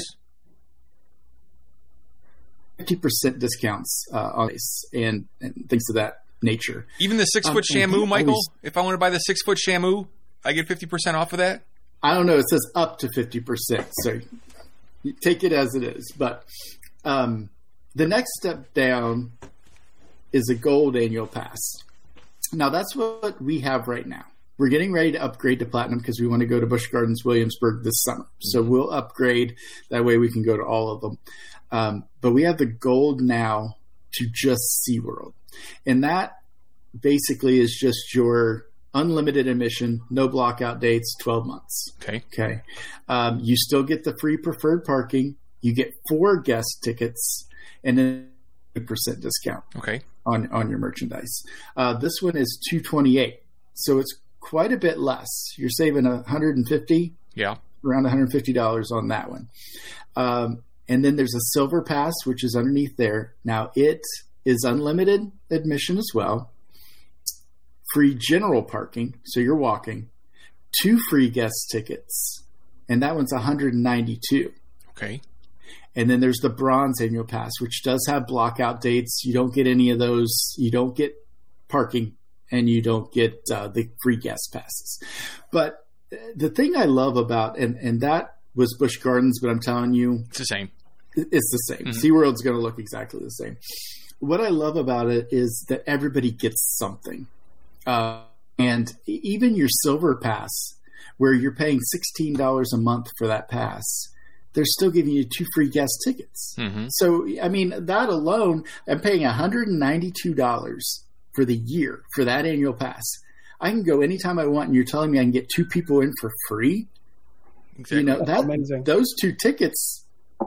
fifty percent discounts uh, on this and, and things of that nature. Even the six Um, foot and Shamu, he Michael? always- If I want to buy the six foot Shamu, I get fifty percent off of that? I don't know. It says up to fifty percent, so you take it as it is. But um, the next step down is a gold annual pass. Now, that's what we have right now. We're getting ready to upgrade to platinum because we want to go to Busch Gardens Williamsburg this summer. So we'll upgrade. That way we can go to all of them. Um, but we have the gold now to just SeaWorld. And that basically is just your unlimited admission, no blockout dates, twelve months. Okay. Okay. Um, you still get the free preferred parking. You get four guest tickets and then a percent discount Okay. on, on your merchandise. Uh, this one is two twenty-eight. So it's quite a bit less. You're saving one hundred fifty, Yeah. around one hundred fifty dollars on that one. Um, And then there's a silver pass, which is underneath there. Now, it is unlimited admission as well. Free general parking, so you're walking. Two free guest tickets, and that one's one hundred ninety-two dollars. Okay. And then there's the bronze annual pass, which does have blockout dates. You don't get any of those. You don't get parking, and you don't get uh, the free guest passes. But the thing I love about, and, and that was Busch Gardens, but I'm telling you, it's the same. It's the same. Mm-hmm. SeaWorld's going to look exactly the same. What I love about it is that everybody gets something. Uh, and even your silver pass, where you're paying sixteen dollars a month for that pass, they're still giving you two free guest tickets. Mm-hmm. So, I mean, that alone, I'm paying one hundred ninety-two dollars for the year for that annual pass. I can go anytime I want, and you're telling me I can get two people in for free? Exactly. You know, That's that amazing. Those two tickets,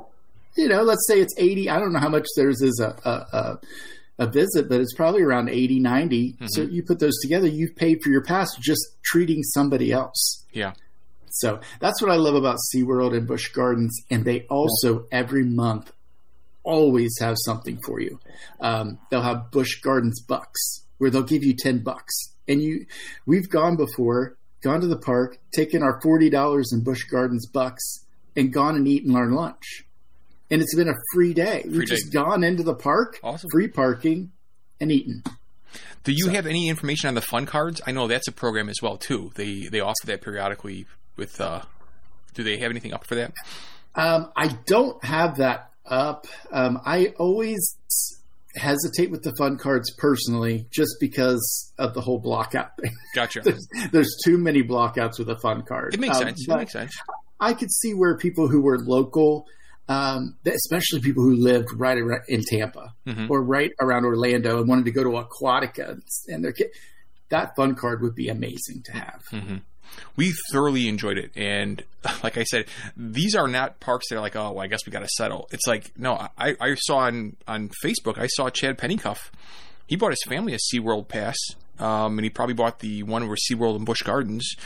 you know, let's say it's eighty. I don't know how much theirs is a, a, a, a visit, but it's probably around eighty, ninety. Mm-hmm. So you put those together, you've paid for your pass just treating somebody else. Yeah. So that's what I love about SeaWorld and Busch Gardens. And they also, yeah. every month, always have something for you. Um, they'll have Busch Gardens bucks, where they'll give you ten bucks. And you, we've gone before, gone to the park, taken our forty dollars in Busch Gardens bucks, and gone and eaten our lunch. And it's been a free day. Free We've day. just gone into the park, awesome. Free parking, and eaten. Do you so. have any information on the fun cards? I know that's a program as well, too. They they offer that periodically with, uh, do they have anything up for that? Um, I don't have that up. Um, I always hesitate with the fun cards personally, just because of the whole blockout thing. Gotcha. there's, there's too many blockouts with a fun card. It makes um, sense. It makes sense. I could see where people who were local, um, especially people who lived right around in Tampa mm-hmm. or right around Orlando and wanted to go to Aquatica and their kid, that fun card would be amazing to have. Mm-hmm. We thoroughly enjoyed it. And like I said, these are not parks that are like, oh, well, I guess we got to settle. It's like, no, I, I saw on, on Facebook, I saw Chad Pennycuff. He bought his family a SeaWorld pass, um, and he probably bought the one over SeaWorld and Busch Gardens.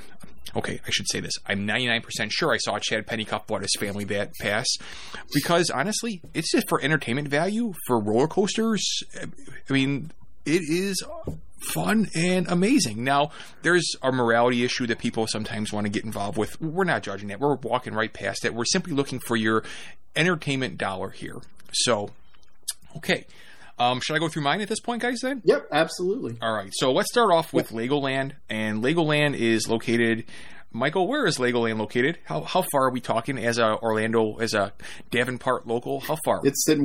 Okay, I should say this. I'm ninety-nine percent sure I saw Chad Pennycuff bought his family that pass, because honestly, it's just for entertainment value, for roller coasters. I mean, it is fun and amazing. Now, there's a morality issue that people sometimes want to get involved with. We're not judging that. We're walking right past it. We're simply looking for your entertainment dollar here. So, okay. Um, should I go through mine at this point, guys, then? Yep, absolutely. All right. So let's start off with yep. Legoland. And Legoland is located... Michael, where is Legoland located? How how far are we talking as a Orlando, as a Davenport local? How far? It's in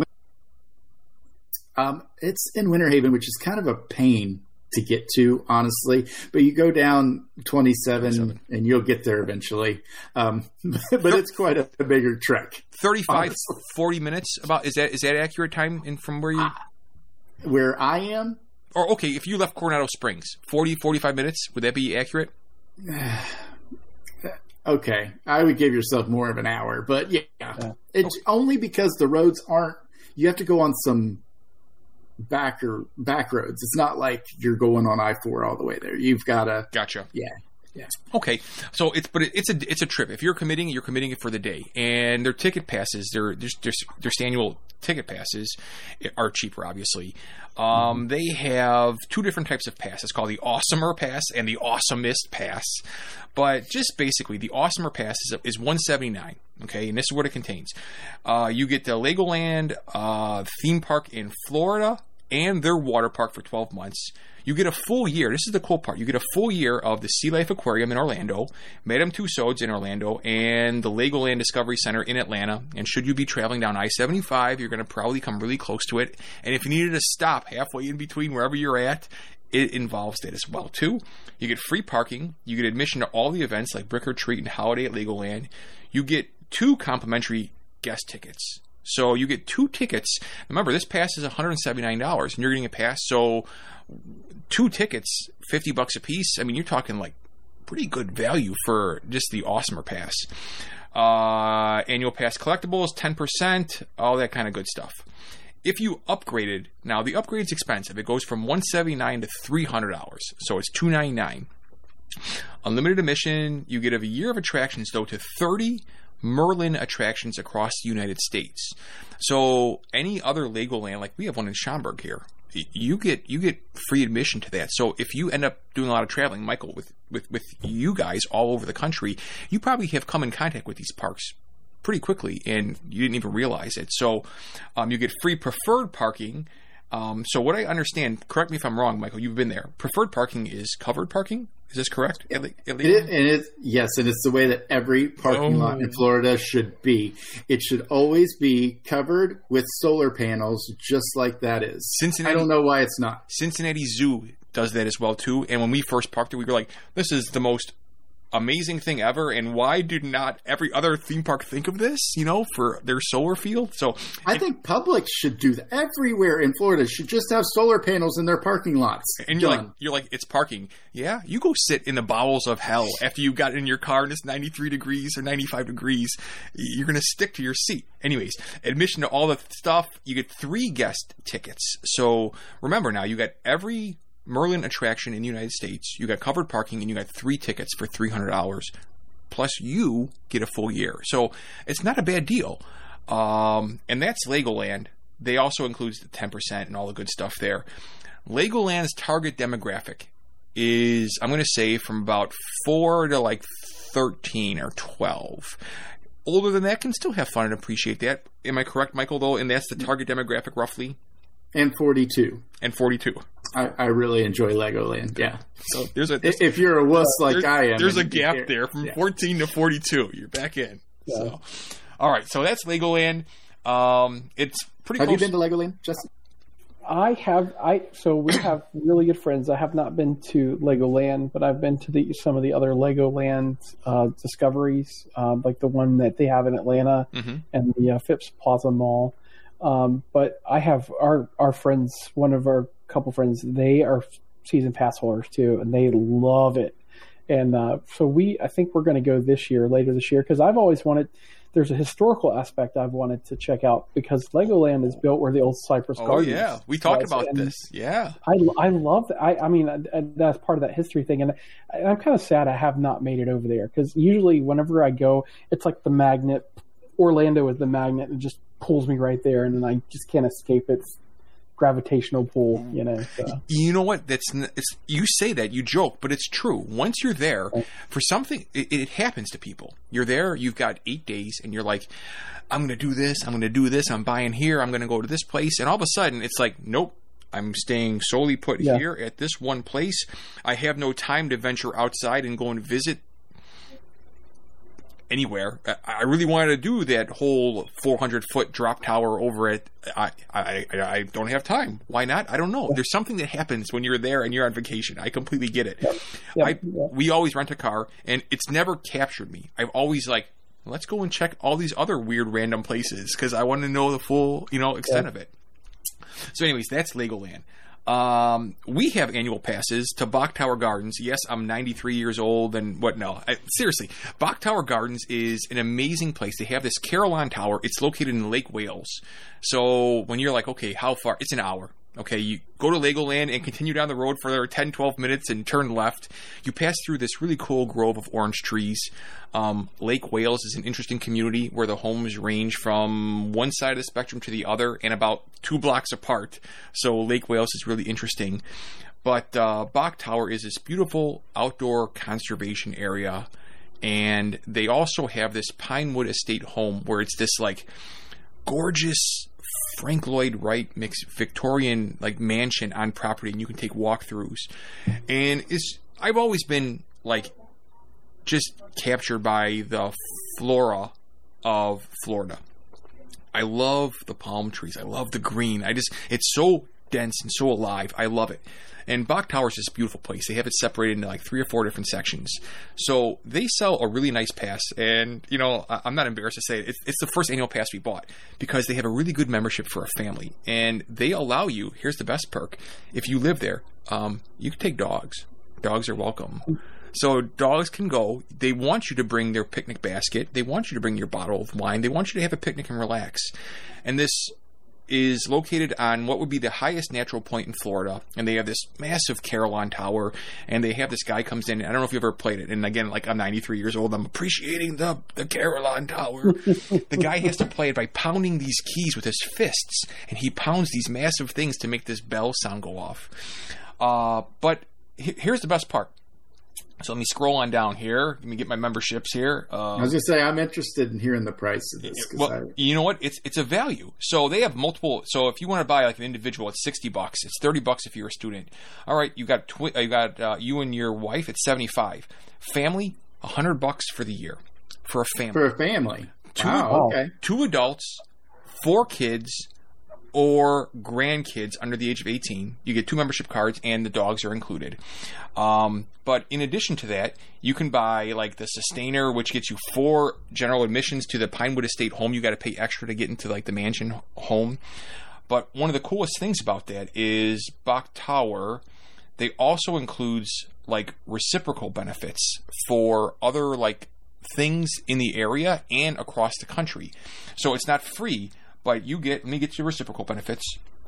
um, it's in Winter Haven, which is kind of a pain to get to, honestly. But you go down twenty-seven, twenty-seven. And you'll get there eventually. Um, but it's quite a, a bigger trek. thirty-five, forty minutes. About is that is that accurate time in from where you? Uh, where I am? Or okay, if you left Coronado Springs, forty, forty-five minutes, would that be accurate? Okay, I would give yourself more of an hour, but yeah, yeah. It's okay. only because the roads aren't. You have to go on some back or back roads. It's not like you're going on I four all the way there. You've got to. Gotcha. Yeah. Yeah. Okay, so it's but it's a it's a trip. If you're committing, you're committing it for the day, and their ticket passes, their their their, their annual ticket passes are cheaper, obviously. Um, mm-hmm. They have two different types of passes called the Awesomer Pass and the Awesomest Pass. But just basically, the Awesomer Pass is, is one hundred seventy-nine dollars. Okay, and this is what it contains. Uh, you get the Legoland uh, theme park in Florida and their water park for twelve months. You get a full year. This is the cool part. You get a full year of the Sea Life Aquarium in Orlando, Madame Tussauds in Orlando, and the Legoland Discovery Center in Atlanta. And should you be traveling down I seventy-five, you're going to probably come really close to it. And if you needed to stop halfway in between wherever you're at, it involves that as well, too. You get free parking. You get admission to all the events like Brick or Treat and Holiday at Legoland. You get two complimentary guest tickets. So you get two tickets. Remember, this pass is one hundred seventy-nine dollars, and you're getting a pass. So two tickets, fifty bucks a piece. I mean, you're talking like pretty good value for just the Awesomer Pass. Uh, annual pass collectibles, ten percent, all that kind of good stuff. If you upgraded, now the upgrade's expensive. It goes from one hundred seventy-nine dollars to three hundred dollars. So it's two hundred ninety-nine dollars. Unlimited admission. You get a year of attractions, though, to thirty Merlin attractions across the United States. So any other Legoland, like we have one in Schaumburg here, you get you get free admission to that. So if you end up doing a lot of traveling, Michael, with, with, with you guys all over the country, you probably have come in contact with these parks pretty quickly, and you didn't even realize it. So um, you get free preferred parking. Um, so what I understand, correct me if I'm wrong, Michael, you've been there. Preferred parking is covered parking. Is this correct? It, it, and it's, yes, and it's the way that every parking oh. lot in Florida should be. It should always be covered with solar panels, just like that is. Cincinnati, I don't know why it's not. Cincinnati Zoo does that as well, too. And when we first parked there, we were like, this is the most amazing thing ever, and why did not every other theme park think of this, you know, for their solar field? So I and, think Publix should do that. Everywhere in Florida should just have solar panels in their parking lots. And you're Done. like, you're like, it's parking. Yeah, you go sit in the bowels of hell after you got in your car and it's ninety-three degrees or ninety-five degrees. You're going to stick to your seat. Anyways, admission to all the stuff. You get three guest tickets. So remember now, you got every Merlin attraction in the United States, you got covered parking, and you got three tickets for three hundred dollars. Plus, you get a full year. So it's not a bad deal. Um, and that's Legoland. They also includes the ten percent and all the good stuff there. Legoland's target demographic is, I'm going to say, from about four to like thirteen or twelve. Older than that can still have fun and appreciate that. Am I correct, Michael, though? And that's the target demographic roughly? And forty-two. And forty-two. I, I really enjoy Legoland, yeah. So there's a there's, if you're a wuss uh, like I am. There's a gap there from yeah. fourteen to forty-two. You're back in. Yeah. So, all right, so that's Legoland. Um, it's pretty Have close. you been to Legoland, Justin? I have. I So we have really good friends. I have not been to Legoland, but I've been to the some of the other Legoland uh, discoveries, uh, like the one that they have in Atlanta mm-hmm. and the uh, Phipps Plaza Mall. Um, but I have our, our friends, one of our couple friends, they are season pass holders too, and they love it. And, uh, so we, I think we're going to go this year, later this year, cause I've always wanted, there's a historical aspect I've wanted to check out because Legoland is built where the old Cypress oh, Gardens. Yeah. We talked was. about and this. Yeah. I, I love that. I, I mean, that's part of that history thing. And I'm kind of sad I have not made it over there because usually whenever I go, it's like the magnet. Orlando is the magnet and just pulls me right there, and then I just can't escape its gravitational pull. You know. So. You know what? That's it's, you say that, you joke, but it's true. Once you're there, for something, it, it happens to people. You're there, you've got eight days, and you're like, I'm going to do this, I'm going to do this, I'm buying here, I'm going to go to this place, and all of a sudden, it's like, nope. I'm staying solely put yeah. here at this one place. I have no time to venture outside and go and visit anywhere. I really wanted to do that whole four hundred foot drop tower over at. I, I I don't have time. Why not? I don't know. There's something that happens when you're there and you're on vacation. I completely get it. Yep. Yep. I we always rent a car, and it's never captured me. I've always like, let's go and check all these other weird random places because I want to know the full you know extent yep. of it. So, anyways, that's Legoland. Um, we have annual passes to Bok Tower Gardens. Yes, I'm ninety-three years old and what? No, I, seriously, Bok Tower Gardens is an amazing place. They have this Carillon Tower. It's located in Lake Wales. So when you're like, okay, how far? It's an hour. Okay, you go to Legoland and continue down the road for ten, twelve minutes and turn left. You pass through this really cool grove of orange trees. Um, Lake Wales is an interesting community where the homes range from one side of the spectrum to the other and about two blocks apart. So Lake Wales is really interesting. But uh, Bok Tower is this beautiful outdoor conservation area. And they also have this Pinewood Estate home where it's this like gorgeous Frank Lloyd Wright mixed Victorian like mansion on property, and you can take walkthroughs. And it's I've always been like just captured by the flora of Florida. I love the palm trees. I love the green. I just it's so dense and so alive. I love it. And Bok Tower is this beautiful place. They have it separated into like three or four different sections. So they sell a really nice pass. And, you know, I'm not embarrassed to say it. It's, it's the first annual pass we bought because they have a really good membership for a family. And they allow you, here's the best perk, if you live there, um, you can take dogs. Dogs are welcome. So dogs can go. They want you to bring their picnic basket. They want you to bring your bottle of wine. They want you to have a picnic and relax. And this is located on what would be the highest natural point in Florida, and they have this massive Carillon Tower, and they have this guy comes in. I don't know if you've ever played it, and again, like I'm ninety-three years old, I'm appreciating the the Carillon Tower. The guy has to play it by pounding these keys with his fists, and he pounds these massive things to make this bell sound go off. Uh, but he- here's the best part. So let me scroll on down here. Let me get my memberships here. Uh, I was going to say, I'm interested in hearing the price of this. 'cause well, I, you know what? It's it's a value. So they have multiple. So if you want to buy like an individual, it's sixty bucks. It's thirty bucks if you're a student. All right, you got twi- you got uh, you and your wife. It's seventy-five. Family, a hundred bucks for the year for a family. for a family. Two, Wow, okay. two adults, four kids, or grandkids under the age of eighteen. You get two membership cards, and the dogs are included. Um, but in addition to that, you can buy like the Sustainer, which gets you four general admissions to the Pinewood Estate home. You got to pay extra to get into like the mansion home. But one of the coolest things about that is Bach Tower. They also includes like reciprocal benefits for other like things in the area and across the country. So it's not free, but you get, let me get to reciprocal benefits.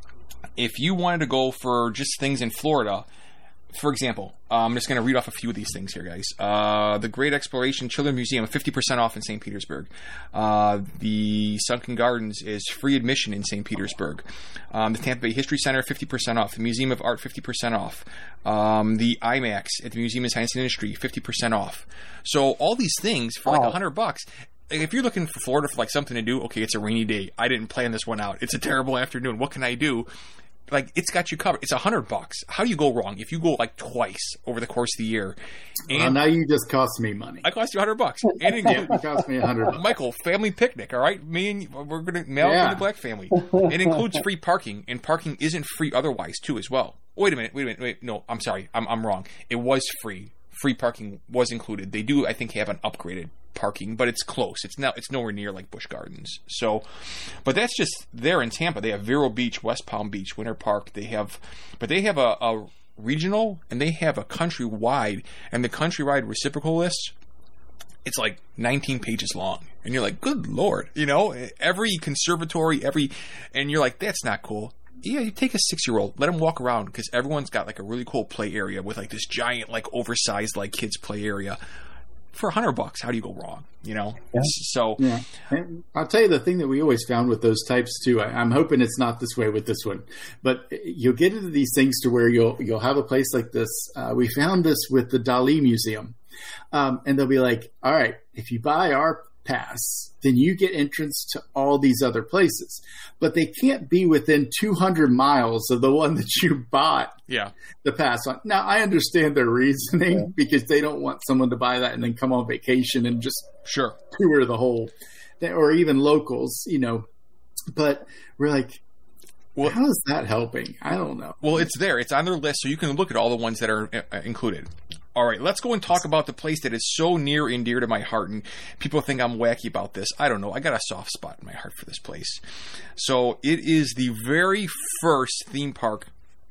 If you wanted to go for just things in Florida, for example, uh, I'm just going to read off a few of these things here, guys. Uh, the Great Exploration Children's Museum, fifty percent off in Saint Petersburg. Uh, the Sunken Gardens is free admission in Saint Petersburg. Um, the Tampa Bay History Center, fifty percent off. The Museum of Art, fifty percent off. Um, the IMAX at the Museum of Science and Industry, fifty percent off. So all these things for like a Wow. hundred bucks. If you're looking for Florida for like something to do, okay, it's a rainy day. I didn't plan this one out. It's a terrible afternoon. What can I do? Like, it's got you covered. It's a hundred bucks. How do you go wrong if you go like twice over the course of the year? Well, And now you just cost me money. I cost you a hundred bucks. And again, It cost me a hundred bucks. Michael, family picnic. All right, me and you, we're gonna mail it Yeah. to the Black family. It includes free parking, and parking isn't free otherwise too as well. Wait a minute. Wait a minute. Wait. No, I'm sorry. I'm I'm wrong. It was free. Free parking was included. They do, I think, have an upgraded parking, but it's close. It's now it's nowhere near like Busch Gardens. So, but that's just there in Tampa. They have Vero Beach, West Palm Beach, Winter Park. They have, but they have a, a regional and they have a countrywide, and the countrywide reciprocal list, it's like nineteen pages long, and you're like, good Lord, you know, every conservatory, every, and you're like, that's not cool. Yeah, you take a six-year-old, let them walk around, because everyone's got like a really cool play area with like this giant, like oversized, like kids play area for a hundred bucks. How do you go wrong? You know, Yeah. so Yeah. And I'll tell you the thing that we always found with those types too. I, I'm hoping it's not this way with this one, but you'll get into these things to where you'll you'll have a place like this. Uh, we found this with the Dali Museum, um, and they'll be like, "All right, if you buy our pass, then you get entrance to all these other places, but they can't be within two hundred miles of the one that you bought yeah, the pass on." Now, I understand their reasoning Yeah. because they don't want someone to buy that and then come on vacation and just sure. tour the whole, or even locals, you know. But we're like, Well, how is that helping? I don't know. Well, it's there. It's on their list, so you can look at all the ones that are uh, included. All right, let's go and talk about the place that is so near and dear to my heart, and people think I'm wacky about this. I don't know. I got a soft spot in my heart for this place. So it is the very first theme park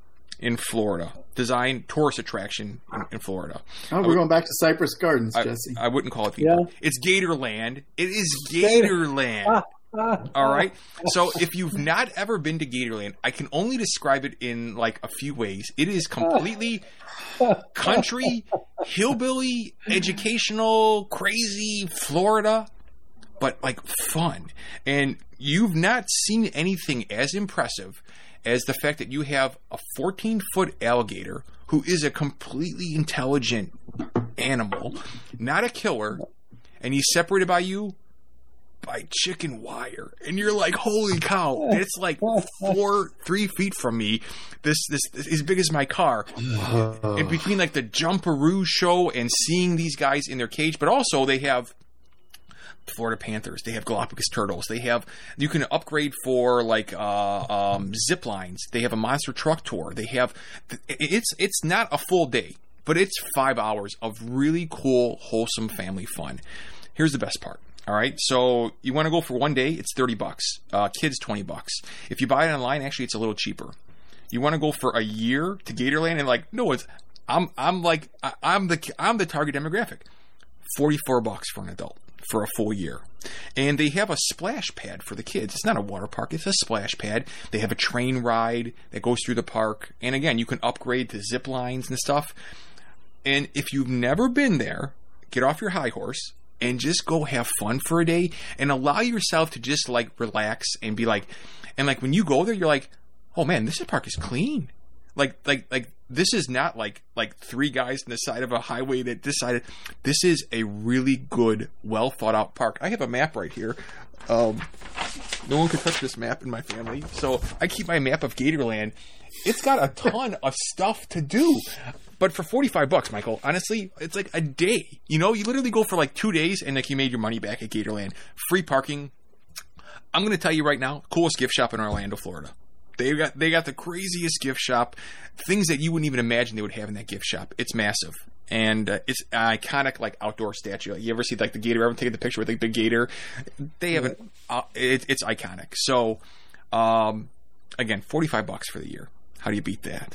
in Florida, designed tourist attraction in, in Florida. Oh, we're going back to Cypress Gardens, I, Jesse. I wouldn't call it theme Yeah. park. It's Gatorland. It is Gatorland. All right. So if you've not ever been to Gatorland, I can only describe it in like a few ways. It is completely country, hillbilly, educational, crazy Florida, but like fun. And you've not seen anything as impressive as the fact that you have a fourteen foot alligator who is a completely intelligent animal, not a killer, and he's separated by you by chicken wire, and you're like, holy cow, it's like four three feet from me, this this, this as big as my car. And between like the Jumperoo show and seeing these guys in their cage, but also they have Florida Panthers, they have Galapagos turtles, they have, you can upgrade for like uh um zip lines, they have a monster truck tour, they have, it's it's not a full day, but it's five hours of really cool, wholesome family fun. Here's the best part. All right, so you want to go for one day, it's thirty bucks. Uh, kids, twenty bucks. If you buy it online, actually, it's a little cheaper. You want to go for a year to Gatorland, and like, no, it's I'm I'm like I- I'm the I'm the target demographic. Forty-four bucks for an adult. for a full year. And they have a splash pad for the kids. It's not a water park. It's a splash pad. They have a train ride that goes through the park. And again, you can upgrade to zip lines and stuff. And if you've never been there, get off your high horse and just go have fun for a day and allow yourself to just like relax and be like, and like when you go there, you're like, oh man, this park is clean. Like, like, like this is not like, like three guys on the side of a highway that decided. This is a really good, well thought out park. I have a map right here. Um, no one can touch this map in my family, so I keep my map of Gatorland. It's got a ton of stuff to do. But for forty-five bucks, Michael, honestly, it's like a day. You know, you literally go for like two days and like you made your money back at Gatorland. Free parking. I'm going to tell you right now, coolest gift shop in Orlando, Florida. They got they got the craziest gift shop, things that you wouldn't even imagine they would have in that gift shop. It's massive. And uh, it's an iconic like outdoor statue. You ever see like the gator? Everyone taking the picture with like the gator? They haven't. Uh, it, it's iconic. So, um, again, forty-five bucks for the year. How do you beat that?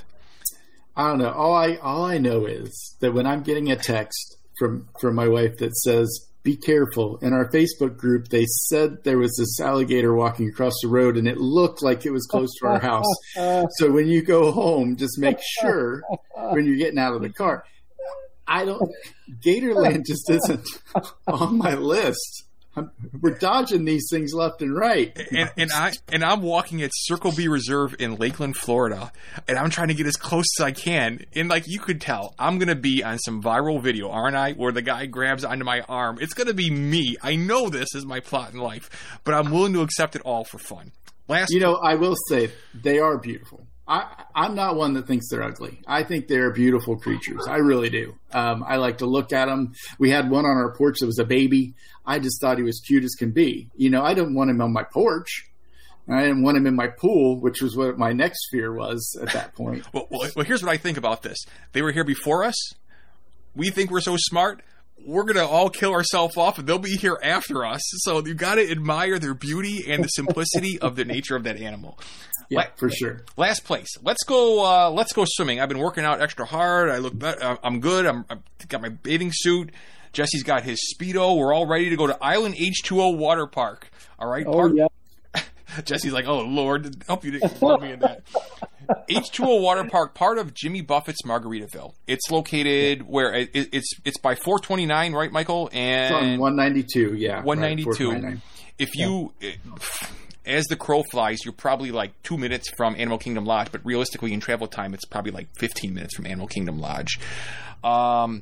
I don't know. All I all I know is that when I'm getting a text from from my wife that says, "Be careful," in our Facebook group, they said there was this alligator walking across the road, and it looked like it was close to our house. So when you go home, just make sure when you're getting out of the car. I don't. Gatorland just isn't on my list. I'm, we're dodging these things left and right. And, and I and I'm walking at Circle B Reserve in Lakeland, Florida, and I'm trying to get as close as I can. And like you could tell, I'm gonna be on some viral video, aren't I? Where the guy grabs onto my arm. It's gonna be me. I know this is my plot in life, but I'm willing to accept it all for fun. Last, you know, I will say they are beautiful. I, I'm not one that thinks they're ugly. I think they're beautiful creatures. I really do. Um, I like to look at them. We had one on our porch that was a baby. I just thought he was cute as can be. You know, I didn't want him on my porch. I didn't want him in my pool, which was what my next fear was at that point. well, well, well, here's what I think about this. They were here before us. We think we're so smart. We're going to all kill ourselves off, and they'll be here after us. So you got to admire their beauty and the simplicity of the nature of that animal. Yeah, La- for sure. Last place. Let's go. Uh, let's go swimming. I've been working out extra hard. I look. Better. I'm good. I'm. I've got my bathing suit. Jesse's got his Speedo. We're all ready to go to Island H two O Water Park. All right. Oh Park- yeah. Jesse's like, oh Lord, help you to include me in that. H two O Water Park, part of Jimmy Buffett's Margaritaville. It's located where it, it's it's by four twenty-nine, right, Michael? And it's on one ninety-two, yeah. one ninety-two. Right, if you, yeah. As the crow flies, you're probably like two minutes from Animal Kingdom Lodge, but realistically in travel time, it's probably like fifteen minutes from Animal Kingdom Lodge. Um,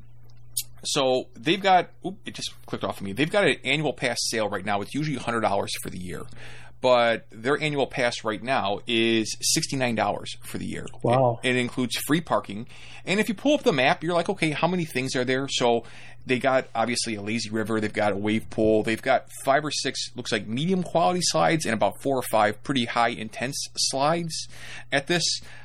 so they've got, oop, it just clicked off of me. They've got an annual pass sale right now. It's usually one hundred dollars for the year. But their annual pass right now is sixty-nine dollars for the year. Wow. It, it includes free parking. And if you pull up the map, you're like, okay, how many things are there? So they got, obviously, a lazy river. They've got a wave pool. They've got five or six, looks like, medium quality slides and about four or five pretty high intense slides at this.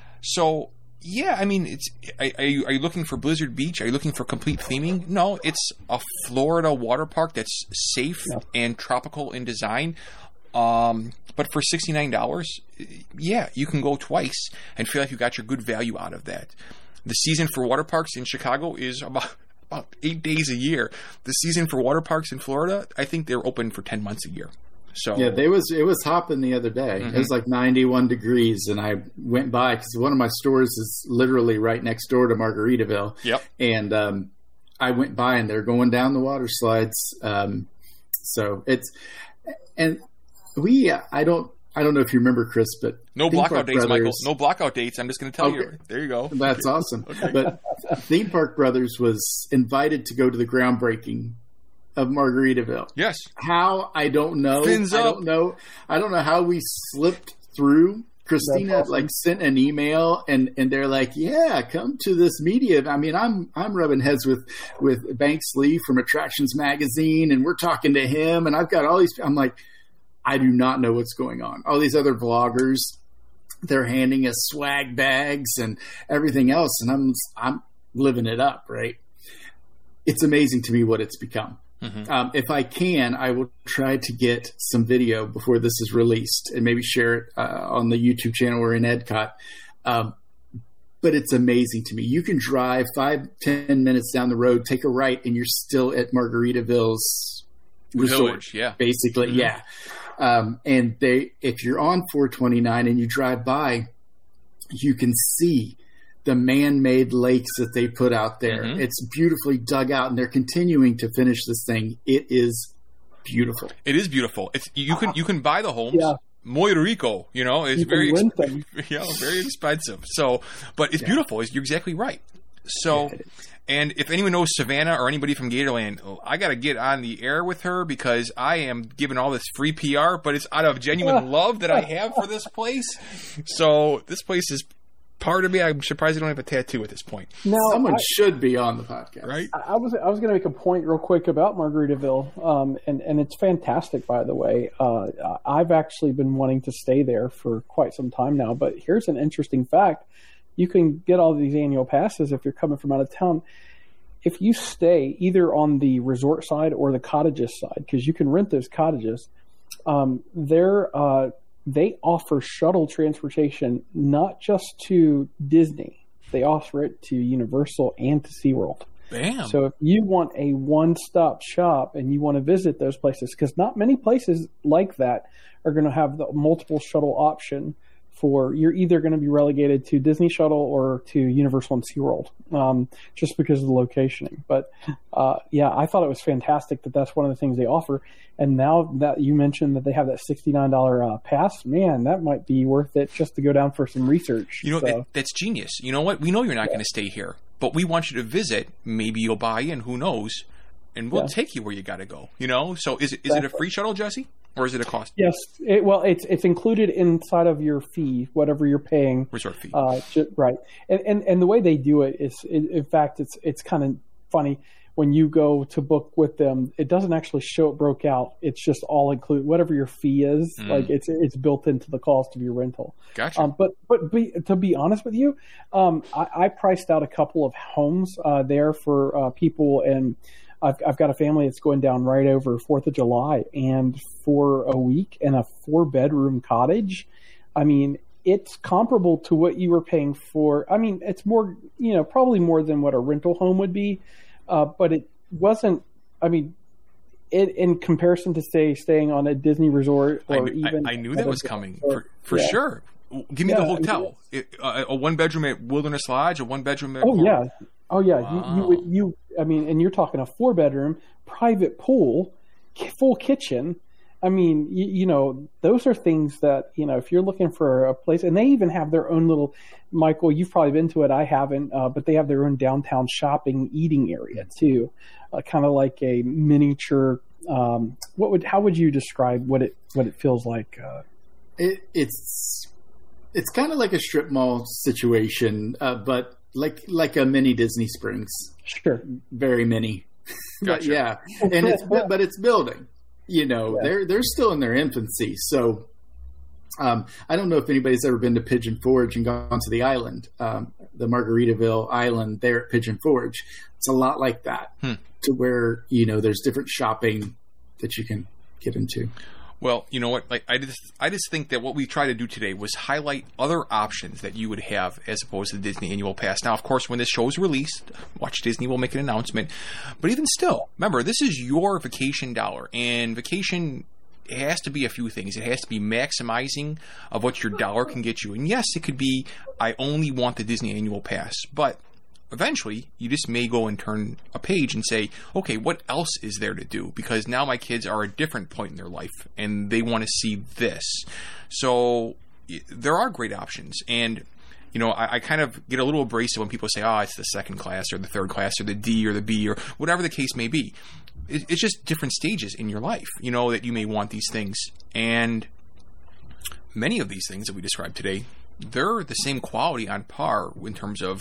So, yeah, I mean, it's are you, are you looking for Blizzard Beach? Are you looking for complete theming? No, it's a Florida water park that's safe yeah. and tropical in design. Um, but for sixty-nine dollars, yeah, you can go twice and feel like you got your good value out of that. The season for water parks in Chicago is about, about eight days a year. The season for water parks in Florida, I think they're open for ten months a year. So yeah, they was it was hopping the other day. Mm-hmm. It was like ninety-one degrees, and I went by because one of my stores is literally right next door to Margaritaville. Yep. And um, I went by, and they're going down the water slides. Um, so it's and. We, uh, I don't, I don't know if you remember, Chris, but no blackout dates, Michael. No blackout dates. I'm just going to tell okay. you. There you go. That's awesome. Okay. But Theme Park Brothers was invited to go to the groundbreaking of Margaritaville. Yes. How I don't know. Fins I up. don't know. I don't know how we slipped through. Christina awesome. like sent an email and, and they're like, yeah, come to this media. I mean, I'm I'm rubbing heads with with Banks Lee from Attractions Magazine, and we're talking to him, and I've got all these. I'm like. I do not know what's going on. All these other vloggers, they're handing us swag bags and everything else, and I'm I'm living it up, right? It's amazing to me what it's become. Mm-hmm. Um, if I can, I will try to get some video before this is released and maybe share it uh, on the YouTube channel or in Edcot. Um, but it's amazing to me. You can drive five, ten minutes down the road, take a right, and you're still at Margaritaville's resort. Village, yeah. Basically, mm-hmm. yeah. Um, and they, if you're on four twenty-nine and you drive by, you can see the man-made lakes that they put out there. Mm-hmm. It's beautifully dug out, and they're continuing to finish this thing. It is beautiful. It is beautiful. It's you can you can buy the homes. Yeah. Muy rico, you know, it's you very can exp- you know, very expensive. So, but it's yeah. beautiful. You're exactly right. So, yeah, and if anyone knows Savannah or anybody from Gatorland, I got to get on the air with her because I am giving all this free P R, but it's out of genuine love that I have for this place. So this place is part of me. I'm surprised I don't have a tattoo at this point. Now, someone I, should be on the podcast, right? I, I was I was going to make a point real quick about Margaritaville, um, and and it's fantastic, by the way. Uh, I've actually been wanting to stay there for quite some time now. But here's an interesting fact: you can get all these annual passes if you're coming from out of town. If you stay either on the resort side or the cottages side, because you can rent those cottages, um, they're uh, they offer shuttle transportation not just to Disney. They offer it to Universal and to SeaWorld. Bam. So if you want a one-stop shop and you want to visit those places, because not many places like that are going to have the multiple shuttle option for, you're either going to be relegated to Disney Shuttle or to Universal and SeaWorld, um, just because of the locationing. But uh, yeah, I thought it was fantastic that that's one of the things they offer. And now that you mentioned that they have that sixty-nine dollars uh, pass, man, that might be worth it just to go down for some research. You know, so. that, that's genius. You know what? We know you're not yeah. going to stay here, but we want you to visit. Maybe you'll buy in, who knows? And we'll yeah. take you where you got to go, you know? So is it, is exactly. it a free shuttle, Jesse? Or is it a cost? Yes. It, well, it's it's included inside of your fee, whatever you're paying. Resort fee. Uh, ju- right. And, and and the way they do it is, in, in fact, it's it's kind of funny. When you go to book with them, it doesn't actually show it broke out. It's just all include whatever your fee is. Mm. Like it's it's built into the cost of your rental. Gotcha. Um, but but be, to be honest with you, um, I, I priced out a couple of homes uh, there for uh, people, and I've, I've got a family that's going down right over fourth of July, and for a week in a four bedroom cottage. I mean, it's comparable to what you were paying for. I mean, it's more, you know, probably more than what a rental home would be. Uh, but it wasn't, I mean, it, in comparison to, say, staying on a Disney resort or I, even... I, I knew that was coming, for, for yeah. sure. Give me yeah, the hotel. I mean, it, uh, a one-bedroom at Wilderness Lodge, a one-bedroom at... Oh, Port- yeah. Oh, yeah. Wow. You, you, you, I mean, and you're talking a four-bedroom, private pool, full kitchen. I mean, you, you know, those are things that, you know, if you're looking for a place, and they even have their own little, Michael, you've probably been to it, I haven't, uh, but they have their own downtown shopping, eating area too, uh, kind of like a miniature. Um, what would, how would you describe what it, what it feels like? Uh, it, it's, it's kind of like a strip mall situation, uh, but like, like a mini Disney Springs. Sure. Very mini. Gotcha. But yeah. And it's, but it's building. You know, yeah. they're they're still in their infancy. So um, I don't know if anybody's ever been to Pigeon Forge and gone to the island, um, the Margaritaville Island there at Pigeon Forge. It's a lot like that, hmm. to where, you know, there's different shopping that you can get into. Well, you know what? Like I just, I just think that what we try to do today was highlight other options that you would have as opposed to the Disney Annual Pass. Now, of course, when this show is released, Watch Disney will make an announcement. But even still, remember, this is your vacation dollar, and vacation, it has to be a few things. It has to be maximizing of what your dollar can get you. And yes, it could be, I only want the Disney Annual Pass, but eventually, you just may go and turn a page and say, okay, what else is there to do? Because now my kids are at a different point in their life, and they want to see this. So there are great options. And, you know, I, I kind of get a little abrasive when people say, oh, it's the second class or the third class or the D or the B or whatever the case may be. It, it's just different stages in your life, you know, that you may want these things. And many of these things that we described today, they're the same quality on par in terms of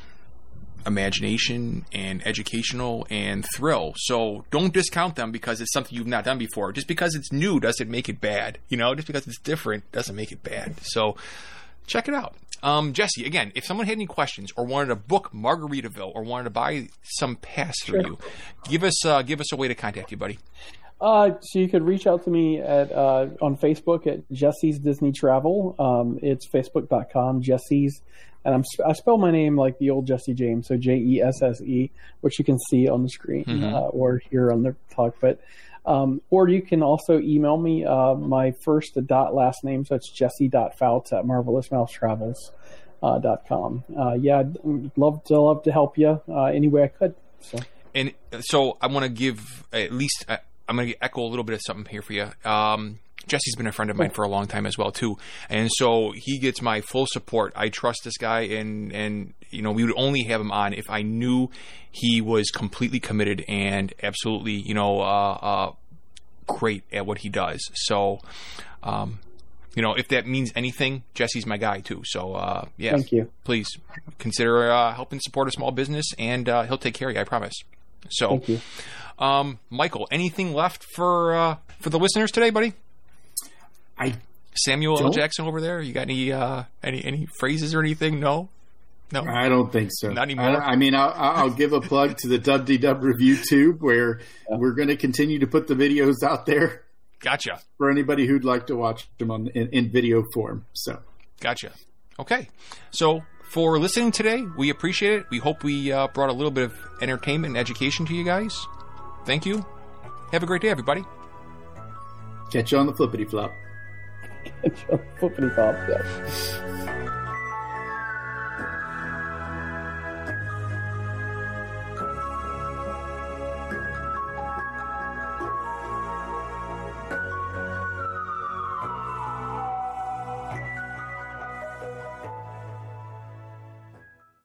imagination and educational and thrill. So don't discount them because it's something you've not done before. Just because it's new doesn't make it bad. You know, just because it's different doesn't make it bad. So check it out. Um, Jesse, again, if someone had any questions or wanted to book Margaritaville or wanted to buy some pass for sure. you, give us uh, give us a way to contact you, buddy. Uh, so you could reach out to me at uh, on Facebook at Jesse's Disney Travel. Um, it's facebook dot com, Jesse's. And I'm, I spell my name like the old Jesse James, so J E S S E, which you can see on the screen mm-hmm. uh, or hear on the talk. But Um, or you can also email me uh, my first dot last name, so it's jesse.fouts at marvelous mouse travels dot com. Uh, yeah, I'd love to love to help you uh, any way I could. So. And so I want to give at least uh, I'm going to echo a little bit of something here for you. Um, Jesse's been a friend of mine for a long time as well too, and so he gets my full support. I trust this guy, and and you know we would only have him on if I knew he was completely committed and absolutely you know uh, uh, great at what he does. So, um, you know if that means anything, Jesse's my guy too. So uh, yeah, thank you. Please consider uh, helping support a small business, and uh, he'll take care of you. I promise. So, thank you. Um, Michael, anything left for uh, for the listeners today, buddy? I Samuel don't. L. Jackson over there. You got any uh, any any phrases or anything? No, no. I don't think so. Not anymore. I, I mean, I'll, I'll give a plug to the W D W Review Tube, where yeah. we're going to continue to put the videos out there. Gotcha. For anybody who'd like to watch them on in, in video form. So, gotcha. Okay, so for listening today, we appreciate it. We hope we uh, brought a little bit of entertainment and education to you guys. Thank you. Have a great day, everybody. Catch you on the flippity flop. Catch you on the flippity flop. Yeah.